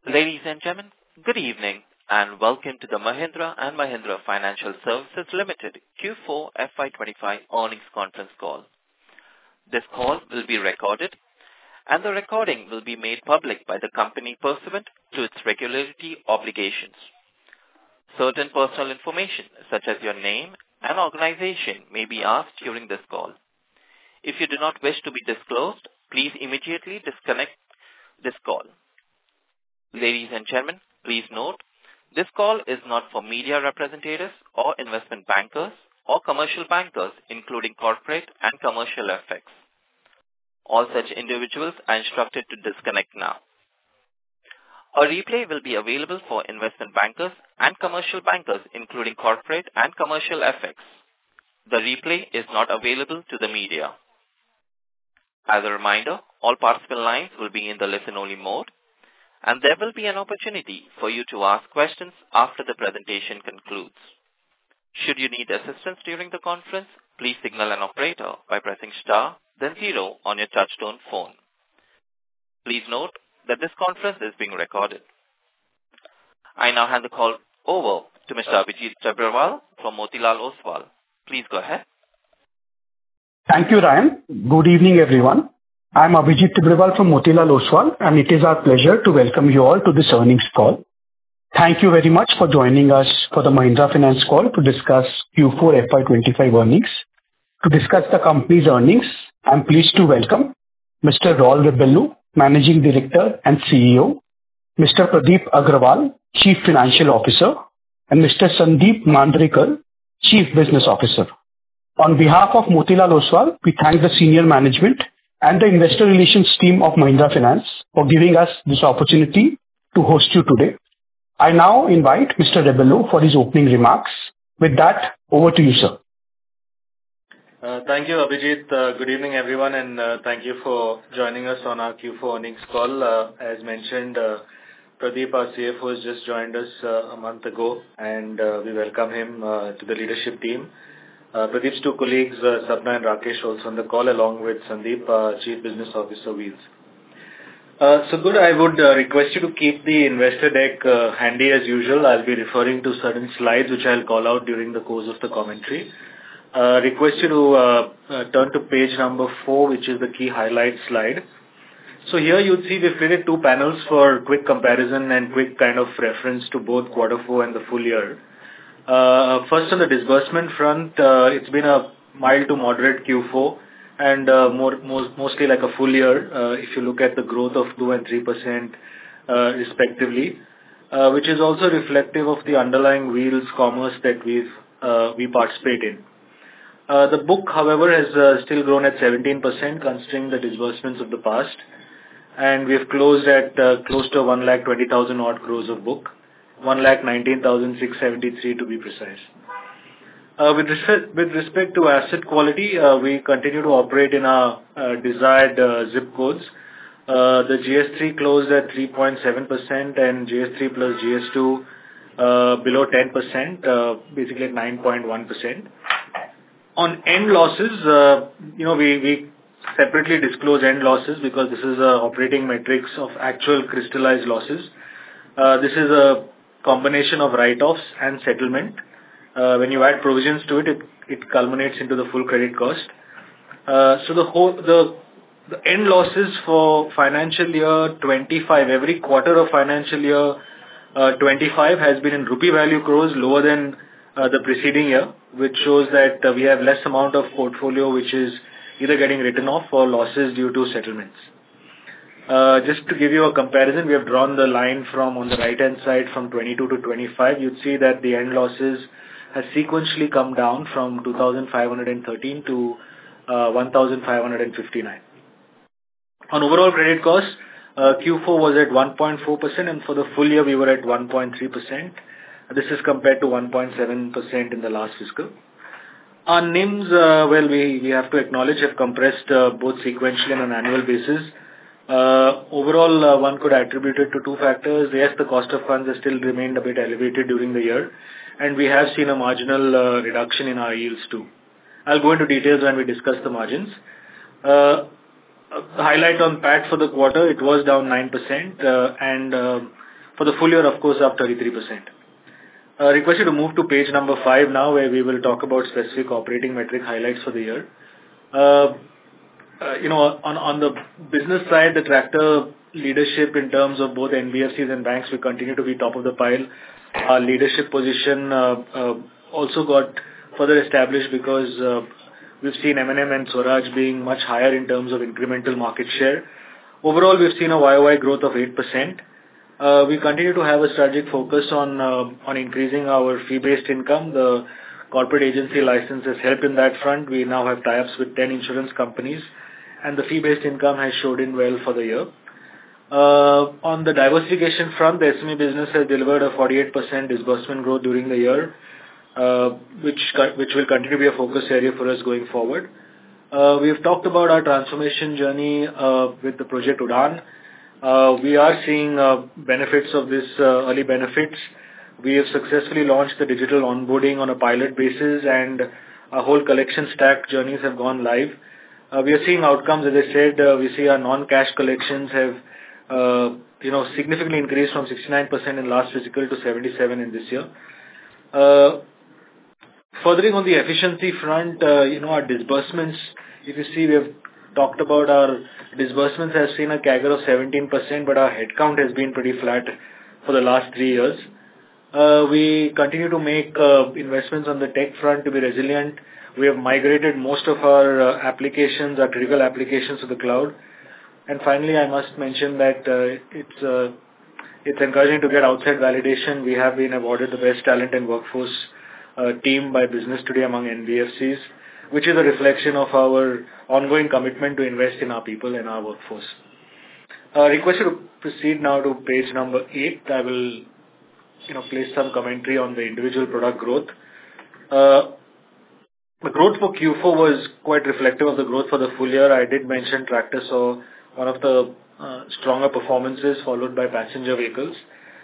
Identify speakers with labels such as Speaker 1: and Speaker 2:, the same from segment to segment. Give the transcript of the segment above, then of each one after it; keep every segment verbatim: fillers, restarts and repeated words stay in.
Speaker 1: Ladies and gentlemen, good evening, and welcome to the Mahindra and Mahindra Financial Services Limited Q four F Y twenty-five earnings conference call. This call will be recorded, and the recording will be made public by the company pursuant to its regulatory obligations. Certain personal information, such as your name and organization, may be asked during this call. If you do not wish to be disclosed, please immediately disconnect this call. Ladies and gentlemen, please note, this call is not for media representatives or investment bankers or commercial bankers, including corporate and commercial F X. All such individuals are instructed to disconnect now. A replay will be available for investment bankers and commercial bankers, including corporate and commercial F X. The replay is not available to the media. As a reminder, all participant lines will be in the listen-only mode, and there will be an opportunity for you to ask questions after the presentation concludes. Should you need assistance during the conference, please signal an operator by pressing star, then zero on your touchtone phone. Please note that this conference is being recorded. I now hand the call over to Mister Abhijit Tibrewal from Motilal Oswal. Please go ahead.
Speaker 2: Thank you, Ryan. Good evening, everyone. I am Abhijit Tibrewal from Motilal Oswal, and it is our pleasure to welcome you all to this earnings call. Thank you very much for joining us for the Mahindra Finance call to discuss Q four F Y twenty-five earnings. To discuss the company's earnings, I am pleased to welcome Mister Raul Rebello, Managing Director and C E O, Mister Pradeep Agrawal, Chief Financial Officer, and Mister Sandeep Mandrekar, Chief Business Officer. On behalf of Motilal Oswal, we thank the senior management and the investor relations team of Mahindra Finance for giving us this opportunity to host you today. I now invite Mister Rebello for his opening remarks. With that, over to you, sir.
Speaker 3: Uh, thank you, Abhijit. Uh, good evening, everyone, and uh, thank you for joining us on our Q four earnings call. Uh, as mentioned, uh, Pradeep, our C F O, has just joined us uh, a month ago, and uh, we welcome him uh, to the leadership team. Uh, Pradeep's two colleagues, uh, Sapna and Rakesh, also on the call, along with Sandeep, uh, Chief Business Officer, Wheels. Uh, so good, I would uh, request you to keep the investor deck uh, handy as usual. I'll be referring to certain slides which I'll call out during the course of the commentary. Uh, request you to uh, uh, turn to page number four, which is the key highlight slide. So here you'd see we've created two panels for quick comparison and quick kind of reference to both quarter four and the full year. Uh, first on the disbursement front, uh, it's been a mild to moderate Q four and uh, more, more mostly like a full year uh, if you look at the growth of two and three percent uh, respectively, uh, which is also reflective of the underlying Wheels commerce that we've uh, we participate in. Uh, the book, however, has uh, still grown at seventeen percent considering the disbursements of the past, and we have closed at uh, close to one lakh twenty thousand odd crores of book. one lakh nineteen thousand six hundred seventy-three to be precise. Uh, with, respect, with respect to asset quality, uh, we continue to operate in our uh, desired uh, zip codes. Uh, the G S three closed at three point seven percent and G S three plus G S two uh, below ten percent, uh, basically at nine point one percent. On end losses, uh, you know, we, we separately disclose end losses because this is a operating metrics of actual crystallized losses. Uh, this is a combination of write-offs and settlement. Uh, when you add provisions to it, it, it culminates into the full credit cost. Uh, so the whole, the, the end losses for financial year twenty-five, every quarter of financial year uh, twenty-five has been in rupee value crores lower than uh, the preceding year, which shows that uh, we have less amount of portfolio which is either getting written off or losses due to settlements. Uh, just to give you a comparison, we have drawn the line from on the right-hand side from twenty-two to twenty-five. You'd see that the end losses has sequentially come down from two thousand five hundred thirteen to uh, one thousand five hundred fifty-nine. On overall credit costs, uh, Q four was at one point four percent, and for the full year we were at one point three percent. This is compared to one point seven percent in the last fiscal. Our N I Ms, uh, well, we, we have to acknowledge, have compressed uh, both sequentially and on an annual basis. Uh, overall, uh, one could attribute it to two factors. Yes, the cost of funds has still remained a bit elevated during the year, and we have seen a marginal uh, reduction in our yields too. I'll go into details when we discuss the margins. Uh, highlight on P A T for the quarter, it was down nine percent, uh, and uh, For the full year, of course, up thirty-three percent. I uh, request you to move to page number five now, where we will talk about specific operating metric highlights for the year. Uh, uh, you know, on, on the business side, the tractor leadership in terms of both N B F Cs and banks will continue to be top of the pile. Our leadership position uh, uh, also got further established because uh, we've seen M and M and Swaraj being much higher in terms of incremental market share. Overall, we've seen a Y O Y growth of eight percent. Uh, we continue to have a strategic focus on uh, on increasing our fee-based income. The corporate agency license has helped in that front. We now have tie-ups with ten insurance companies, and the fee-based income has showed in well for the year. Uh, on the diversification front, the S M E business has delivered a forty-eight percent disbursement growth during the year, uh, which which will continue to be a focus area for us going forward. Uh, we have talked about our transformation journey uh, with the Project Udaan. Uh, we are seeing uh, benefits of this uh, early benefits. We have successfully launched the digital onboarding on a pilot basis, and our whole collection stack journeys have gone live. Uh, we are seeing outcomes, as I said. Uh, we see our non-cash collections have, uh, you know, significantly increased from sixty-nine percent in last fiscal to seventy-seven in this year. Uh, furthering on the efficiency front, uh, you know, our disbursements, if you see, we have talked about our disbursements has seen a C A G R of seventeen percent, but our headcount has been pretty flat for the last three years. Uh, we continue to make uh, investments on the tech front to be resilient. We have migrated most of our uh, applications, our critical applications to the cloud. And finally, I must mention that uh, it's uh, it's encouraging to get outside validation. We have been awarded the best talent and workforce uh, team by Business Today among N B F Cs, which is a reflection of our ongoing commitment to invest in our people and our workforce. I uh, request you to proceed now to page number eight. I will, you know, place some commentary on the individual product growth. Uh, the growth for Q four was quite reflective of the growth for the full year. I did mention tractors saw one of the uh, stronger performances, followed by passenger vehicles.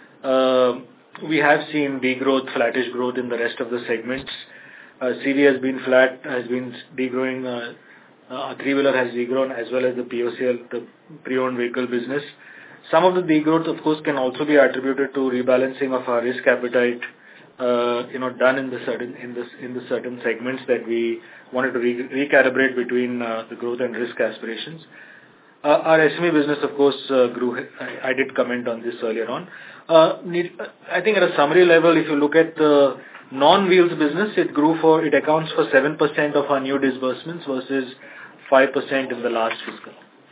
Speaker 3: Uh, we have seen degrowth, flattish growth in the rest of the segments. Uh, C V has been flat, has been degrowing. Uh, uh, three-wheeler has degrown, as well as the P O C L, the pre-owned vehicle business. Some of the degrowth, of course, can also be attributed to rebalancing of our risk appetite, uh, you know, done in the certain in this in the certain segments that we wanted to re- recalibrate between uh, the growth and risk aspirations. Uh, our S M E business, of course, uh, grew. I, I did comment on this earlier on. Uh, need, I think at a summary level, if you look at the non-wheels business, it grew for, it accounts for seven percent of our new disbursements versus five percent in the last fiscal.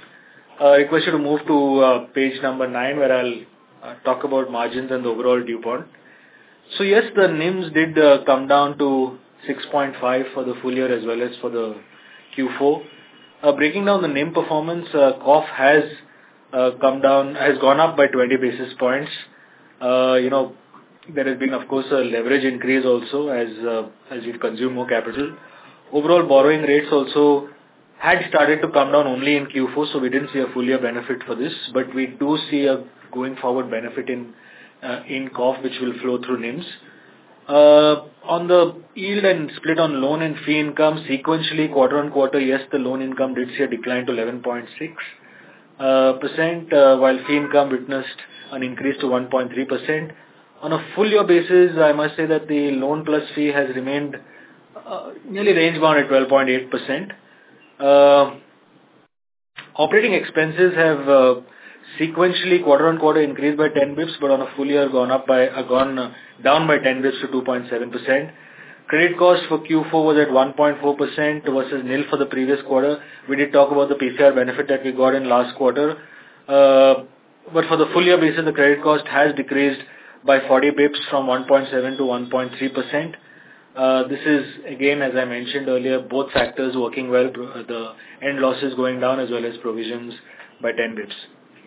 Speaker 3: I uh, request you to move to uh, page number nine, where I'll uh, talk about margins and the overall DuPont. So yes, the N I Ms did uh, come down to six point five for the full year as well as for the Q four. Uh, breaking down the N I M performance, uh, C O F has uh, come down, has gone up by twenty basis points. Uh, you know, there has been, of course, a leverage increase also as uh, as we consume more capital. Overall borrowing rates also had started to come down only in Q four, so we didn't see a full year benefit for this, but we do see a going forward benefit in uh, in C O F, which will flow through N I Ms. Uh, on the yield and split on loan and fee income, sequentially quarter on quarter, yes, the loan income did see a decline to eleven point six uh, percent, uh, while fee income witnessed an increase to one point three percent. On a full year basis, I must say that the loan plus fee has remained uh, nearly range bound at twelve point eight percent. Uh, operating expenses have uh, sequentially quarter on quarter increased by ten bips, but on a full year gone up by uh, gone uh, down by ten bips to two point seven percent. Credit cost for Q four was at one point four percent versus nil for the previous quarter. We did talk about the P C R benefit that we got in last quarter, uh, but for the full year basis, the credit cost has decreased by forty bips from one point seven to one point three percent. Uh, this is, again, as I mentioned earlier, both factors working well, the end losses going down as well as provisions by ten bips.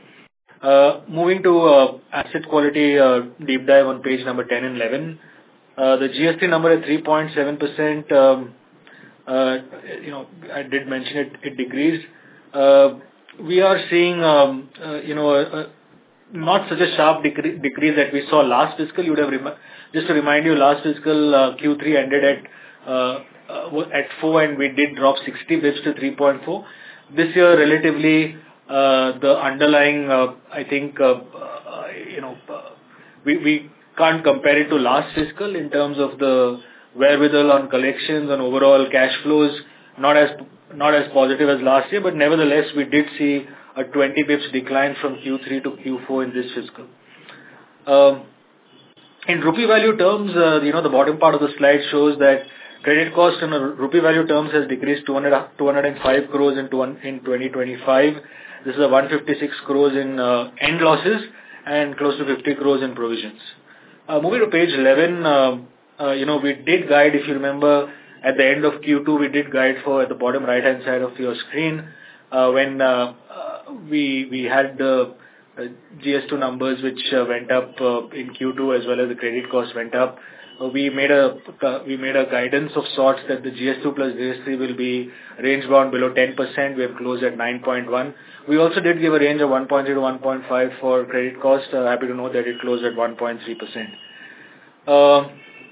Speaker 3: Uh, moving to uh, asset quality uh, deep dive on page number ten and eleven. Uh, the G S T number at three point seven percent, um, uh, you know, I did mention it, it decreased. Uh, we are seeing, um, uh, you know, a, a not such a sharp decre- decrease that we saw last fiscal. You would have rem- just to remind you, last fiscal uh, Q three ended at uh, uh, at four, and we did drop sixty bips to three point four. This year, relatively, uh, the underlying, uh, I think, uh, uh, you know, uh, we, we can't compare it to last fiscal in terms of the wherewithal on collections and overall cash flows, not as not as positive as last year, but nevertheless, we did see a twenty bips decline from Q three to Q four in this fiscal. Um, in rupee value terms, uh, you know, the bottom part of the slide shows that credit cost in rupee value terms has decreased two hundred, two hundred five crores in, in twenty twenty-five. This is a one hundred fifty-six crores in uh, end losses and close to fifty crores in provisions. Uh, moving to page eleven, uh, uh, you know, we did guide, if you remember, at the end of Q two, we did guide for at the bottom right-hand side of your screen uh, when uh, uh, we we had the uh, G S two numbers which uh, went up uh, in Q two as well as the credit cost went up. Uh, we made a uh, we made a guidance of sorts that the G S two plus G S three will be range bound below ten percent. We have closed at nine point one. We also did give a range of one point zero to one point five for credit cost. Uh, happy to know that it closed at one point three percent. Uh,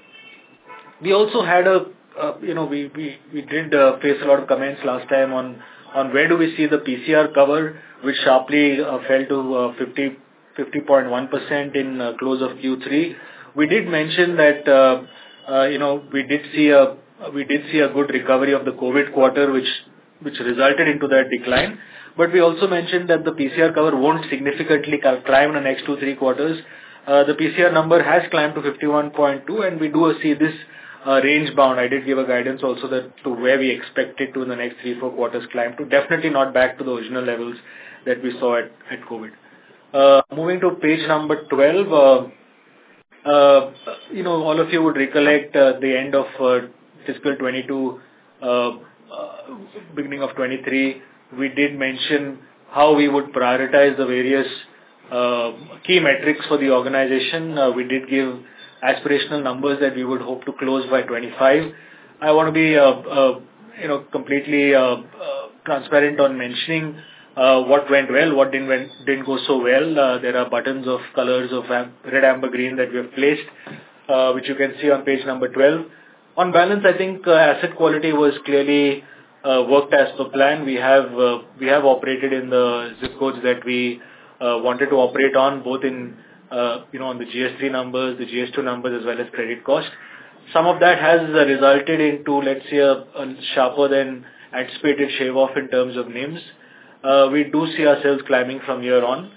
Speaker 3: we also had a Uh, you know, we we we did uh, face a lot of comments last time on on where do we see the P C R cover, which sharply uh, fell to uh, fifty point one percent in uh, close of Q three. We did mention that uh, uh, you know we did see a we did see a good recovery of the COVID quarter, which which resulted into that decline. But we also mentioned that the P C R cover won't significantly climb in the next two three quarters. Uh, the P C R number has climbed to fifty-one point two, and we do see this. Uh, range bound. I did give a guidance also that to where we expect it to in the next three, four quarters climb to. Definitely not back to the original levels that we saw at, at COVID. Uh, moving to page number twelve, uh, uh, you know, all of you would recollect uh, the end of uh, fiscal twenty-two, uh, uh, beginning of twenty-three, we did mention how we would prioritize the various uh, key metrics for the organization. Uh, we did give aspirational numbers that we would hope to close by twenty-five. I want to be, uh, uh, you know, completely uh, uh, transparent on mentioning uh, what went well, what didn't went, didn't go so well. Uh, there are buttons of colors of red, amber, green that we have placed, uh, which you can see on page number twelve. On balance, I think uh, asset quality was clearly uh, worked as per plan. We have uh, we have operated in the zip codes that we uh, wanted to operate on, both in Uh, you know, on the G S three numbers, the G S two numbers, as well as credit cost. Some of that has uh, resulted into, let's say, a, a sharper than anticipated shave off in terms of NIMs. Uh, we do see ourselves climbing from here on.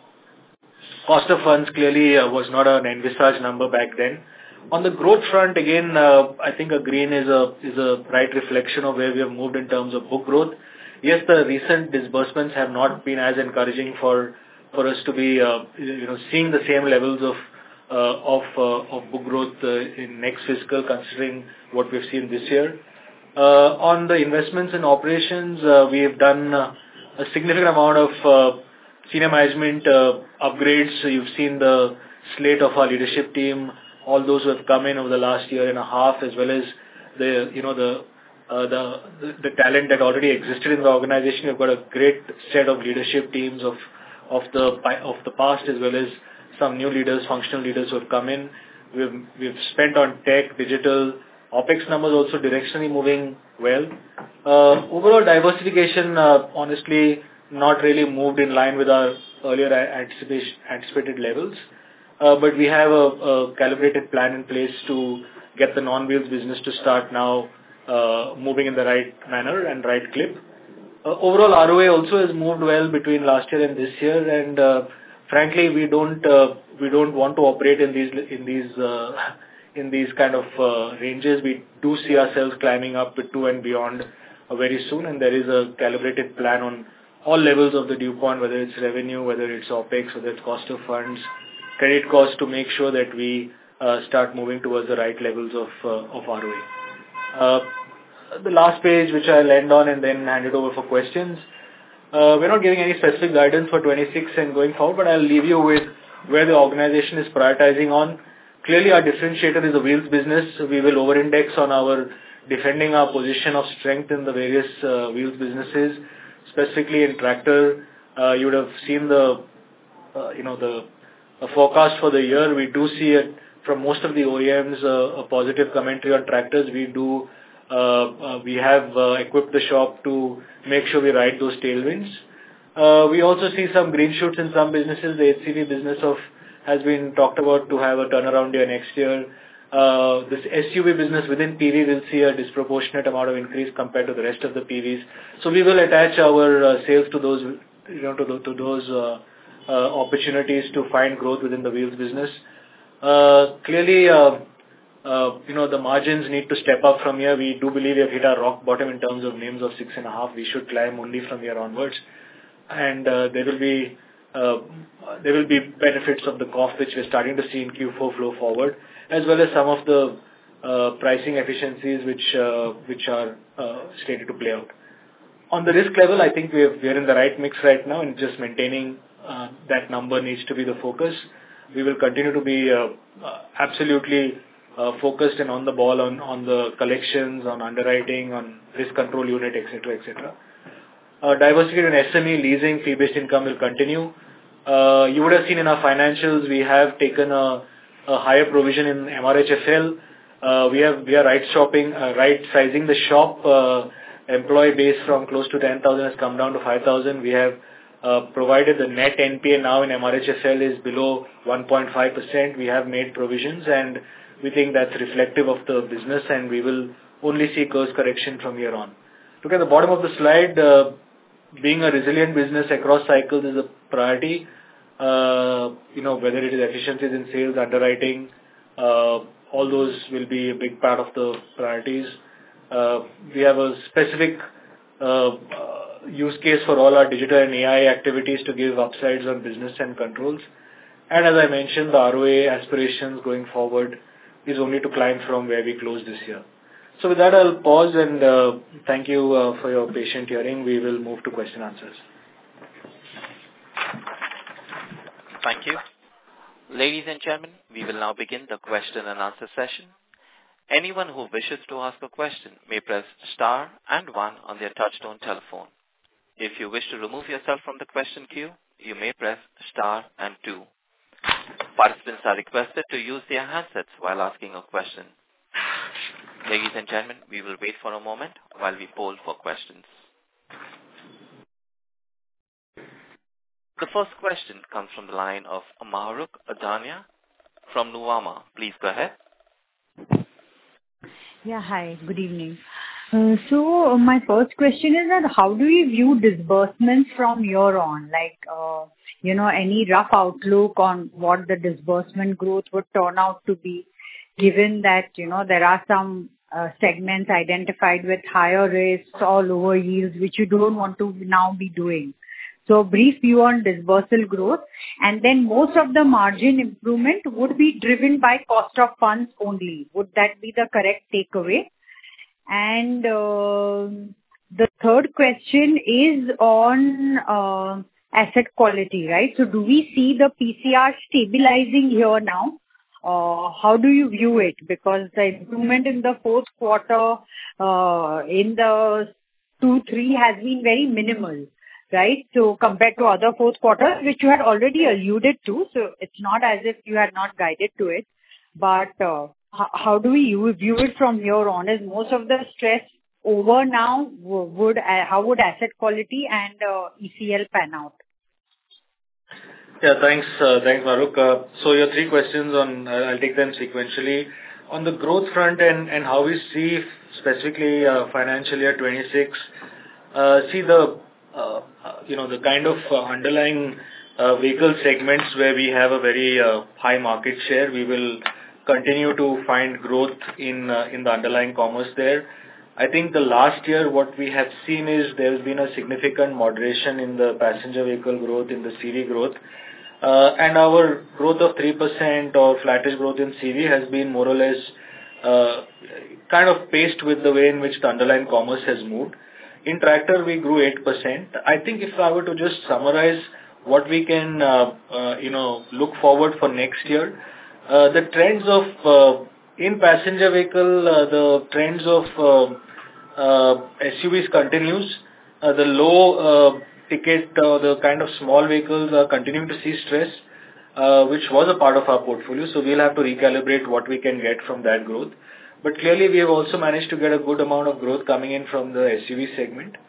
Speaker 3: Cost of funds clearly uh, was not an envisaged number back then. On the growth front, again, uh, I think a green is a is a right reflection of where we have moved in terms of book growth. Yes, the recent disbursements have not been as encouraging for for us to be, uh, you know, seeing the same levels of uh, of uh, of book growth uh, in next fiscal, considering what we've seen this year. Uh, on the investments and operations, uh, we have done uh, a significant amount of uh, senior management uh, upgrades. So you've seen the slate of our leadership team, all those who have come in over the last year and a half, as well as the, you know, the uh, the, the the talent that already existed in the organization. We've got a great set of leadership teams of of the of the past, as well as some new leaders, functional leaders who have come in. We've we've spent on tech, digital, OpEx numbers also directionally moving well. Uh, overall diversification, uh, honestly, not really moved in line with our earlier anticipated levels. Uh, but we have a, a calibrated plan in place to get the non-wheels business to start now uh, moving in the right manner and right clip. Uh, overall, R O A also has moved well between last year and this year, and uh, frankly, we don't uh, we don't want to operate in these in these uh, in these kind of uh, ranges. We do see ourselves climbing up to and beyond uh, very soon, and there is a calibrated plan on all levels of the dew point, whether it's revenue, whether it's OpEx, whether it's cost of funds, credit costs, to make sure that we uh, start moving towards the right levels of uh, of R O A. Uh, The last page, which I'll end on and then hand it over for questions. Uh, we're not giving any specific guidance for twenty-six and going forward, but I'll leave you with where the organization is prioritizing on. Clearly, our differentiator is the wheels business. We will over-index on our defending our position of strength in the various uh, wheels businesses, specifically in tractor. Uh, you would have seen the, uh, you know, the uh, forecast for the year. We do see it from most of the O E Ms, uh, a positive commentary on tractors. We do. Uh, uh, we have uh, equipped the shop to make sure we ride those tailwinds. Uh, we also see some green shoots in some businesses. The H C V business of has been talked about to have a turnaround year next year. Uh, this S U V business within P V will see a disproportionate amount of increase compared to the rest of the P Vs. So we will attach our uh, sales to those, you know, to, the, to those uh, uh, opportunities to find growth within the wheels business. Uh, clearly, uh, uh, you know, the margins need to step up from here. We do believe we have hit our rock bottom in terms of N I Ms of six and a half. We should climb only from here onwards, and uh, there will be uh, there will be benefits of the cost which we're starting to see in Q four flow forward, as well as some of the uh, pricing efficiencies which uh, which are uh, slated to play out. On the risk level, I think we are we are in the right mix right now, and just maintaining uh, that number needs to be the focus. We will continue to be uh, uh, absolutely uh, focused and on the ball on, on the collections, on underwriting, on risk control unit, et cetera, et cetera. Uh, diversity in S M E, leasing, fee-based income will continue. Uh, you would have seen in our financials, we have taken a, a higher provision in M R H F L. Uh, we have we are right shopping, uh, right sizing the shop. Uh, employee base from close to ten thousand has come down to five thousand. We have uh, provided the net N P A now in M R H F L is below one point five percent. We have made provisions, and we think that's reflective of the business, and we will only see course correction from here on. Look at the bottom of the slide. Uh, being a resilient business across cycles is a priority. Uh, you know, whether it is efficiencies in sales, underwriting, uh, all those will be a big part of the priorities. Uh, we have a specific uh, uh, use case for all our digital and A I activities to give upsides on business and controls. And as I mentioned, the R O A aspirations going forward is only to climb from where we closed this year. So with that, I'll pause and uh, thank you uh, for your patient hearing. We will move to question answers.
Speaker 1: Thank you. Ladies and gentlemen, we will now begin the question and answer session. Anyone who wishes to ask a question may press star and one on their touchtone telephone. If you wish to remove yourself from the question queue, you may press star and two. Participants are requested to use their handsets while asking a question. Ladies and gentlemen, we will wait for a moment while we poll for questions. The first question comes from the line of Mahrukh Adajania from Nuvama. Please go ahead.
Speaker 4: Yeah, hi, good evening. Uh, so uh, my first question is that how do you view disbursements from here on? Like, uh, you know, any rough outlook on what the disbursement growth would turn out to be, given that, you know, there are some uh, segments identified with higher risks or lower yields, which you don't want to now be doing. So brief view on disbursal growth, and then most of the margin improvement would be driven by cost of funds only. Would that be the correct takeaway? And uh, the third question is on uh, asset quality, right? So do we see the P C R stabilizing here now? Uh, how do you view it? Because the improvement in the fourth quarter uh, in the two three has been very minimal. Right? So compared to other fourth quarters, which you had already alluded to, so it's not as if you had not guided to it. But uh, how, how do we view it from here on? Is most of the stress over now? Would uh, how would asset quality and uh, E C L pan out?
Speaker 3: Yeah, thanks, uh, thanks, Mahrukh. Uh, so your three questions on, uh, I'll take them sequentially. On the growth front and, and how we see specifically uh, financial year twenty-six, uh, see the Uh, uh, you know, the kind of uh, underlying uh, vehicle segments where we have a very uh, high market share, we will continue to find growth in uh, in the underlying commerce there. I think the last year what we have seen is there has been a significant moderation in the passenger vehicle growth, in the C V growth. Uh, and our growth of three percent or flattish growth in C V has been more or less uh, kind of paced with the way in which the underlying commerce has moved. In tractor, we grew eight percent. I think if I were to just summarize what we can, uh, uh, you know, look forward for next year, uh, the trends of, uh, in passenger vehicle, uh, the trends of uh, uh, S U Vs continues. Uh, the low uh, ticket, uh, the kind of small vehicles are continuing to see stress, uh, which was a part of our portfolio. So we'll have to recalibrate what we can get from that growth. But clearly, we have also managed to get a good amount of growth coming in from the S U V segment.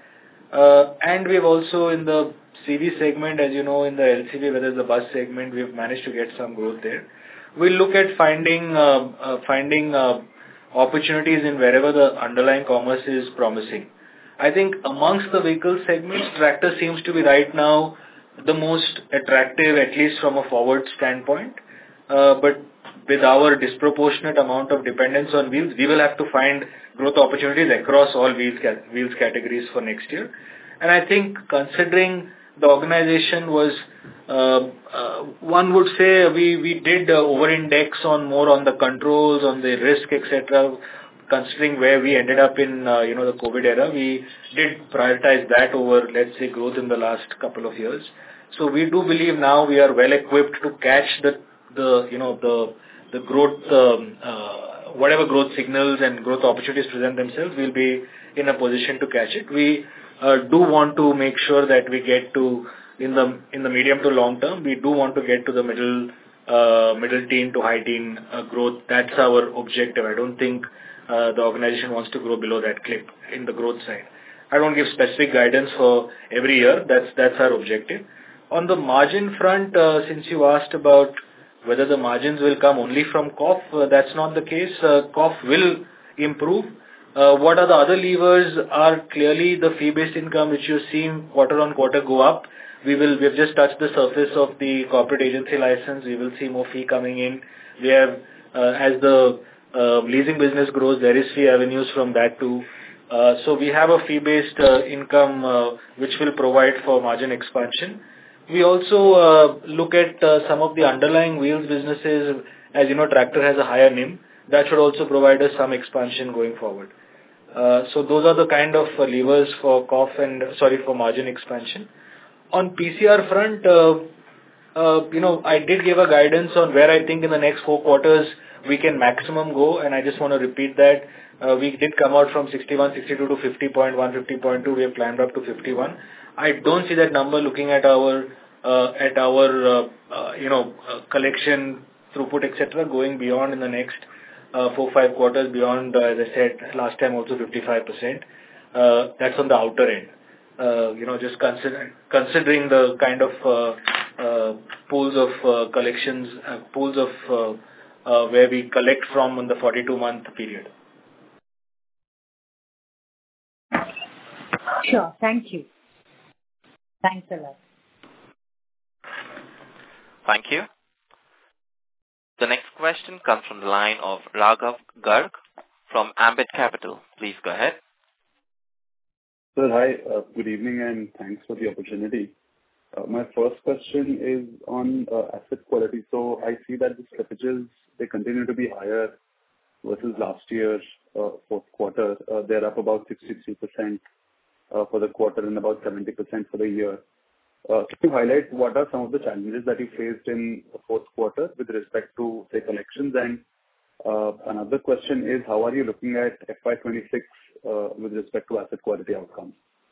Speaker 3: Uh, and we've also in the C V segment, as you know, in the L C V, whether it's the bus segment, we've managed to get some growth there. We'll look at finding uh, uh, finding uh, opportunities in wherever the underlying commerce is promising. I think amongst the vehicle segments, tractor seems to be right now the most attractive, at least from a forward standpoint. Uh, but with our disproportionate amount of dependence on wheels, we will have to find growth opportunities across all wheels, wheels categories for next year. And I think considering the organization was, uh, uh, one would say we, we did uh, over-index on more on the controls, on the risk, et cetera. Considering where we ended up in, uh, you know, the COVID era, we did prioritize that over, let's say, growth in the last couple of years. So we do believe now we are well equipped to catch the, the you know, the the growth, um, uh, whatever growth signals and growth opportunities present themselves, we'll be in a position to catch it. We uh, do want to make sure that we get to, in the in the medium to long term, we do want to get to the middle uh, middle teen to high teen uh, growth. That's our objective. I don't think uh, the organization wants to grow below that clip in the growth side. I don't give specific guidance for every year. That's that's our objective. On the margin front, uh, since you asked about whether the margins will come only from C O F, uh, that's not the case. Uh, C O F will improve. Uh, what are the other levers are clearly the fee-based income, which you've seen quarter on quarter go up. We will, we've just touched the surface of the corporate agency license. We will see more fee coming in. We have, uh, as the uh, leasing business grows, there is fee avenues from that too. Uh, so we have a fee-based uh, income uh, which will provide for margin expansion. We also uh, look at uh, some of the underlying wheels businesses. As you know, tractor has a higher N I M. That should also provide us some expansion going forward. Uh, so those are the kind of uh, levers for C O F and, sorry, for margin expansion. On P C R front, uh, uh, you know, I did give a guidance on where I think in the next four quarters we can maximum go, and I just want to repeat that. Uh, we did come out from sixty-one, sixty-two to fifty point one, fifty point two. We have climbed up to fifty-one. I don't see that number looking at our uh, at our uh, uh, you know uh, collection throughput, et cetera, going beyond in the next uh, four five quarters beyond. Uh, as I said last time, also fifty-five percent. Uh, that's on the outer end. Uh, you know, just consider, considering the kind of uh, uh, pools of uh, collections, uh, pools of uh, uh, where we collect from in the forty-two month period.
Speaker 4: Sure. Thank you. Thanks a lot.
Speaker 1: Thank you. The next question comes from the line of Raghav Garg from Ambit Capital. Please go ahead.
Speaker 5: Sir, hi. Uh, good evening and thanks for the opportunity. Uh, my first question is on uh, asset quality. So I see that the slippages, they continue to be higher versus last year's uh, fourth quarter. Uh, they're up about sixty-three percent uh, for the quarter and about seventy percent for the year. Uh, can you highlight what are some of the challenges that you faced in the fourth quarter with respect to, say, collections? And uh, another question is, how are you looking at F Y twenty-six uh, with respect to asset quality outcomes?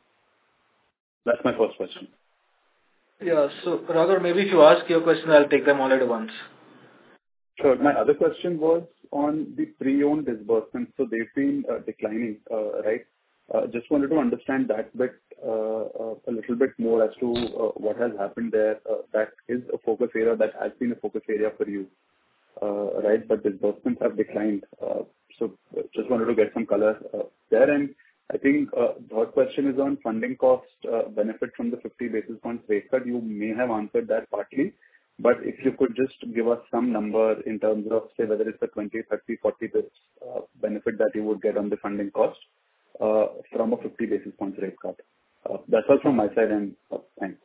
Speaker 5: That's my first question.
Speaker 3: Yeah. So, Raghav, maybe if you ask your question, I'll take them all at once. Sure.
Speaker 5: My other question was on the pre-owned disbursements. So they've been uh, declining, uh, right? Uh, just wanted to understand that bit uh, uh, a little bit more as to uh, what has happened there. Uh, that is a focus area, that has been a focus area for you, uh, right? But disbursements have declined. Uh, so uh, just wanted to get some color uh, there. And I think uh, the third question is on funding cost uh, benefit from the fifty basis points rate cut. You may have answered that partly, but if you could just give us some number in terms of, say, whether it's a twenty, thirty, forty basis uh, benefit that you would get on the funding cost uh, from a fifty basis points rate cut. Uh, that's all from my side, and uh, thanks.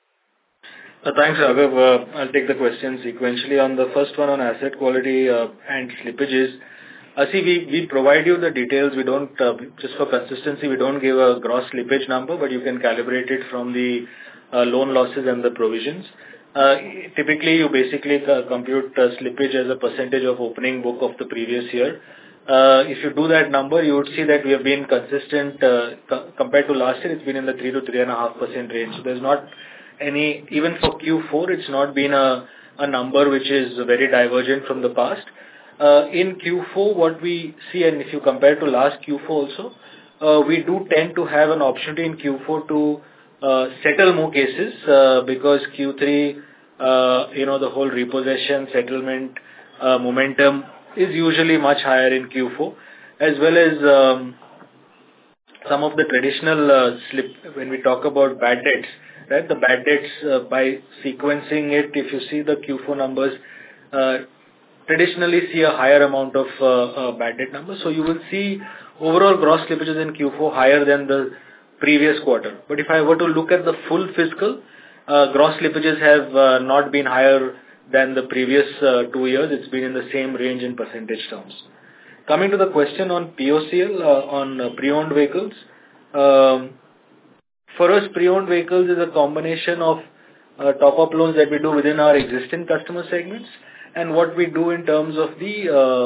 Speaker 3: Uh, thanks, Raghav. Uh, I'll take the question sequentially. On the first one on asset quality uh, and slippages, Uh, see, we, we provide you the details. We don't, uh, just for consistency, we don't give a gross slippage number, but you can calibrate it from the uh, loan losses and the provisions. Uh, typically, you basically uh, compute uh, slippage as a percentage of opening book of the previous year. Uh, if you do that number, you would see that we have been consistent uh, co- compared to last year. It's been in the three to three and a half percent range. So there's not any, even for Q four, it's not been a, a number which is very divergent from the past. Uh, in Q four, what we see, and if you compare to last Q four also, uh, we do tend to have an opportunity in Q four to uh, settle more cases uh, because Q three, uh, you know, the whole repossession settlement uh, momentum is usually much higher in Q four, as well as um, some of the traditional uh, slip when we talk about bad debts, right? The bad debts uh, by sequencing it, if you see the Q four numbers, uh, traditionally see a higher amount of uh, uh, bad debt numbers. So you will see overall gross slippages in Q four higher than the previous quarter. But if I were to look at the full fiscal, uh, gross slippages have uh, not been higher than the previous uh, two years. It's been in the same range in percentage terms. Coming to the question on P O C L, uh, on uh, pre-owned vehicles, um, for us, pre-owned vehicles is a combination of uh, top-up loans that we do within our existing customer segments and what we do in terms of the,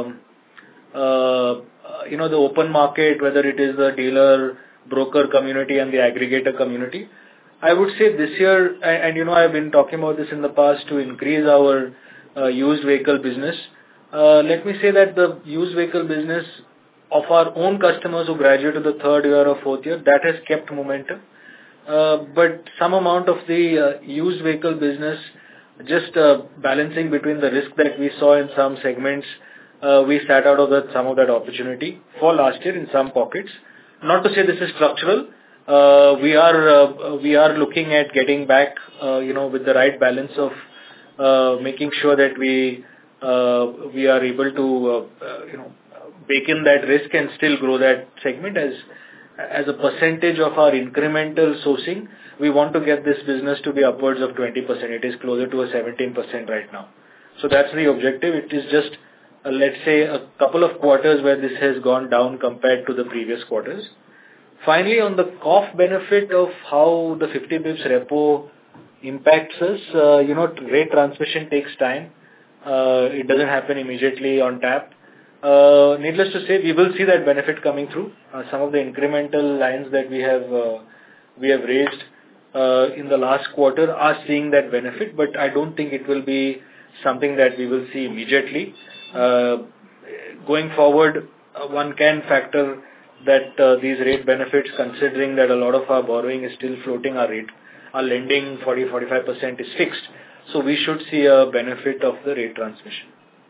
Speaker 3: uh, uh, you know, the open market, whether it is the dealer, broker community and the aggregator community. I would say this year, and, and you know, I've been talking about this in the past to increase our uh, used vehicle business. Uh, let me say that the used vehicle business of our own customers who graduate to the third year or fourth year, that has kept momentum. Uh, but some amount of the uh, used vehicle business, just uh, balancing between the risk that we saw in some segments, uh, we sat out of that, some of that opportunity for last year in some pockets. Not to say this is structural. Uh, we are uh, we are looking at getting back, uh, you know, with the right balance of uh, making sure that we uh, we are able to uh, uh, you know bake in that risk and still grow that segment as as a percentage of our incremental sourcing. We want to get this business to be upwards of twenty percent. It is closer to a seventeen percent right now. So that's the objective. It is just uh, let's say a couple of quarters where this has gone down compared to the previous quarters. Finally, on the C O F benefit of how the fifty bips repo impacts us, uh, you know, rate transmission takes time. Uh, it doesn't happen immediately on tap. Uh, needless to say, we will see that benefit coming through. Uh, some of the incremental lines that we have uh, we have raised uh, in the last quarter are seeing that benefit, but I don't think it will be something that we will see immediately. Uh, going forward, uh, one can factor that uh, these rate benefits, considering that a lot of our borrowing is still floating, our rate, our lending forty to forty-five percent is fixed. So we should see a benefit of the rate transmission.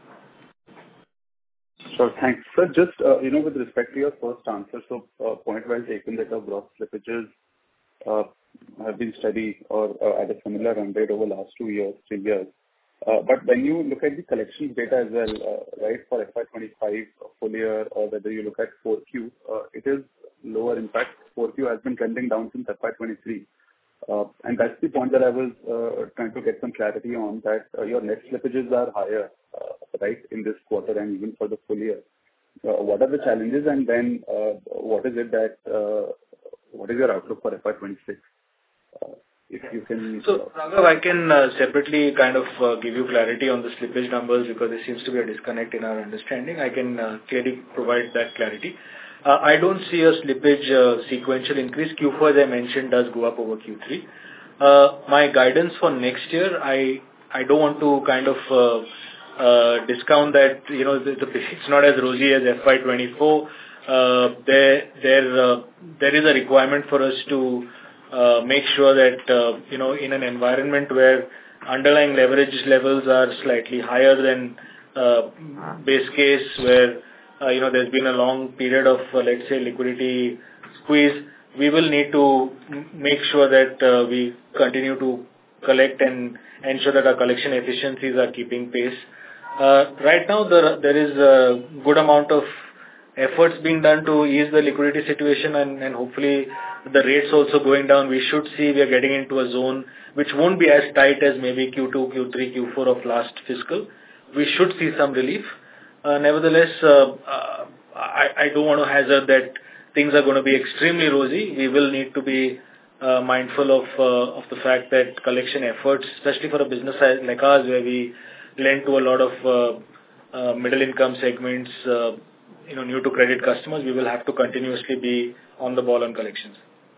Speaker 5: Sure, thanks. Sir, just, uh, you know, with respect to your first answer, so uh, point well taken that our gross slippages uh, have been steady or uh, at a similar run rate over the last two years, three years. Uh, but when you look at the collections data as well, uh, right, for F Y twenty-five full year or whether you look at four Q, uh, it is lower. In fact, four Q has been trending down since F Y twenty-three. Uh, and that's the point that I was uh, trying to get some clarity on, that uh, your net slippages are higher, uh, right, in this quarter and even for the full year. Uh, what are the challenges, and then uh, what is it that, uh, what is your outlook for F Y twenty-six? Uh, if you can...
Speaker 3: So, Raghav, I can uh, separately kind of uh, give you clarity on the slippage numbers because there seems to be a disconnect in our understanding. I can uh, clearly provide that clarity. Uh, I don't see a slippage uh, sequential increase. Q four, as I mentioned, does go up over Q three. Uh, my guidance for next year, I I don't want to kind of uh, uh, discount that, you know, the, the, it's not as rosy as F Y twenty-four. Uh, there, there, uh, there is a requirement for us to uh, make sure that, uh, you know, in an environment where underlying leverage levels are slightly higher than uh, base case, where Uh, you know, there's been a long period of, uh, let's say, liquidity squeeze. We will need to m- make sure that uh, we continue to collect and ensure that our collection efficiencies are keeping pace. Uh, right now, there, there is a good amount of efforts being done to ease the liquidity situation, and, and hopefully the rates also going down. We should see we are getting into a zone which won't be as tight as maybe Q two, Q three, Q four of last fiscal. We should see some relief. Uh, nevertheless, uh, uh, I, I don't want to hazard that things are going to be extremely rosy. We will need to be uh, mindful of uh, of the fact that collection efforts, especially for a business like ours, where we lend to a lot of uh, uh, middle income segments, uh, you know, new to credit customers, we will have to continuously be on the ball on collections.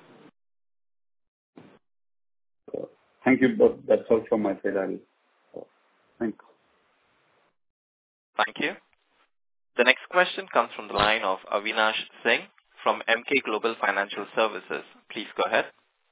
Speaker 5: Uh, thank you, but that's all from my side. I'll, uh, thanks.
Speaker 1: Thank you. The next question comes from the line of Avinash Singh from Emkay Global Financial Services. Please go ahead.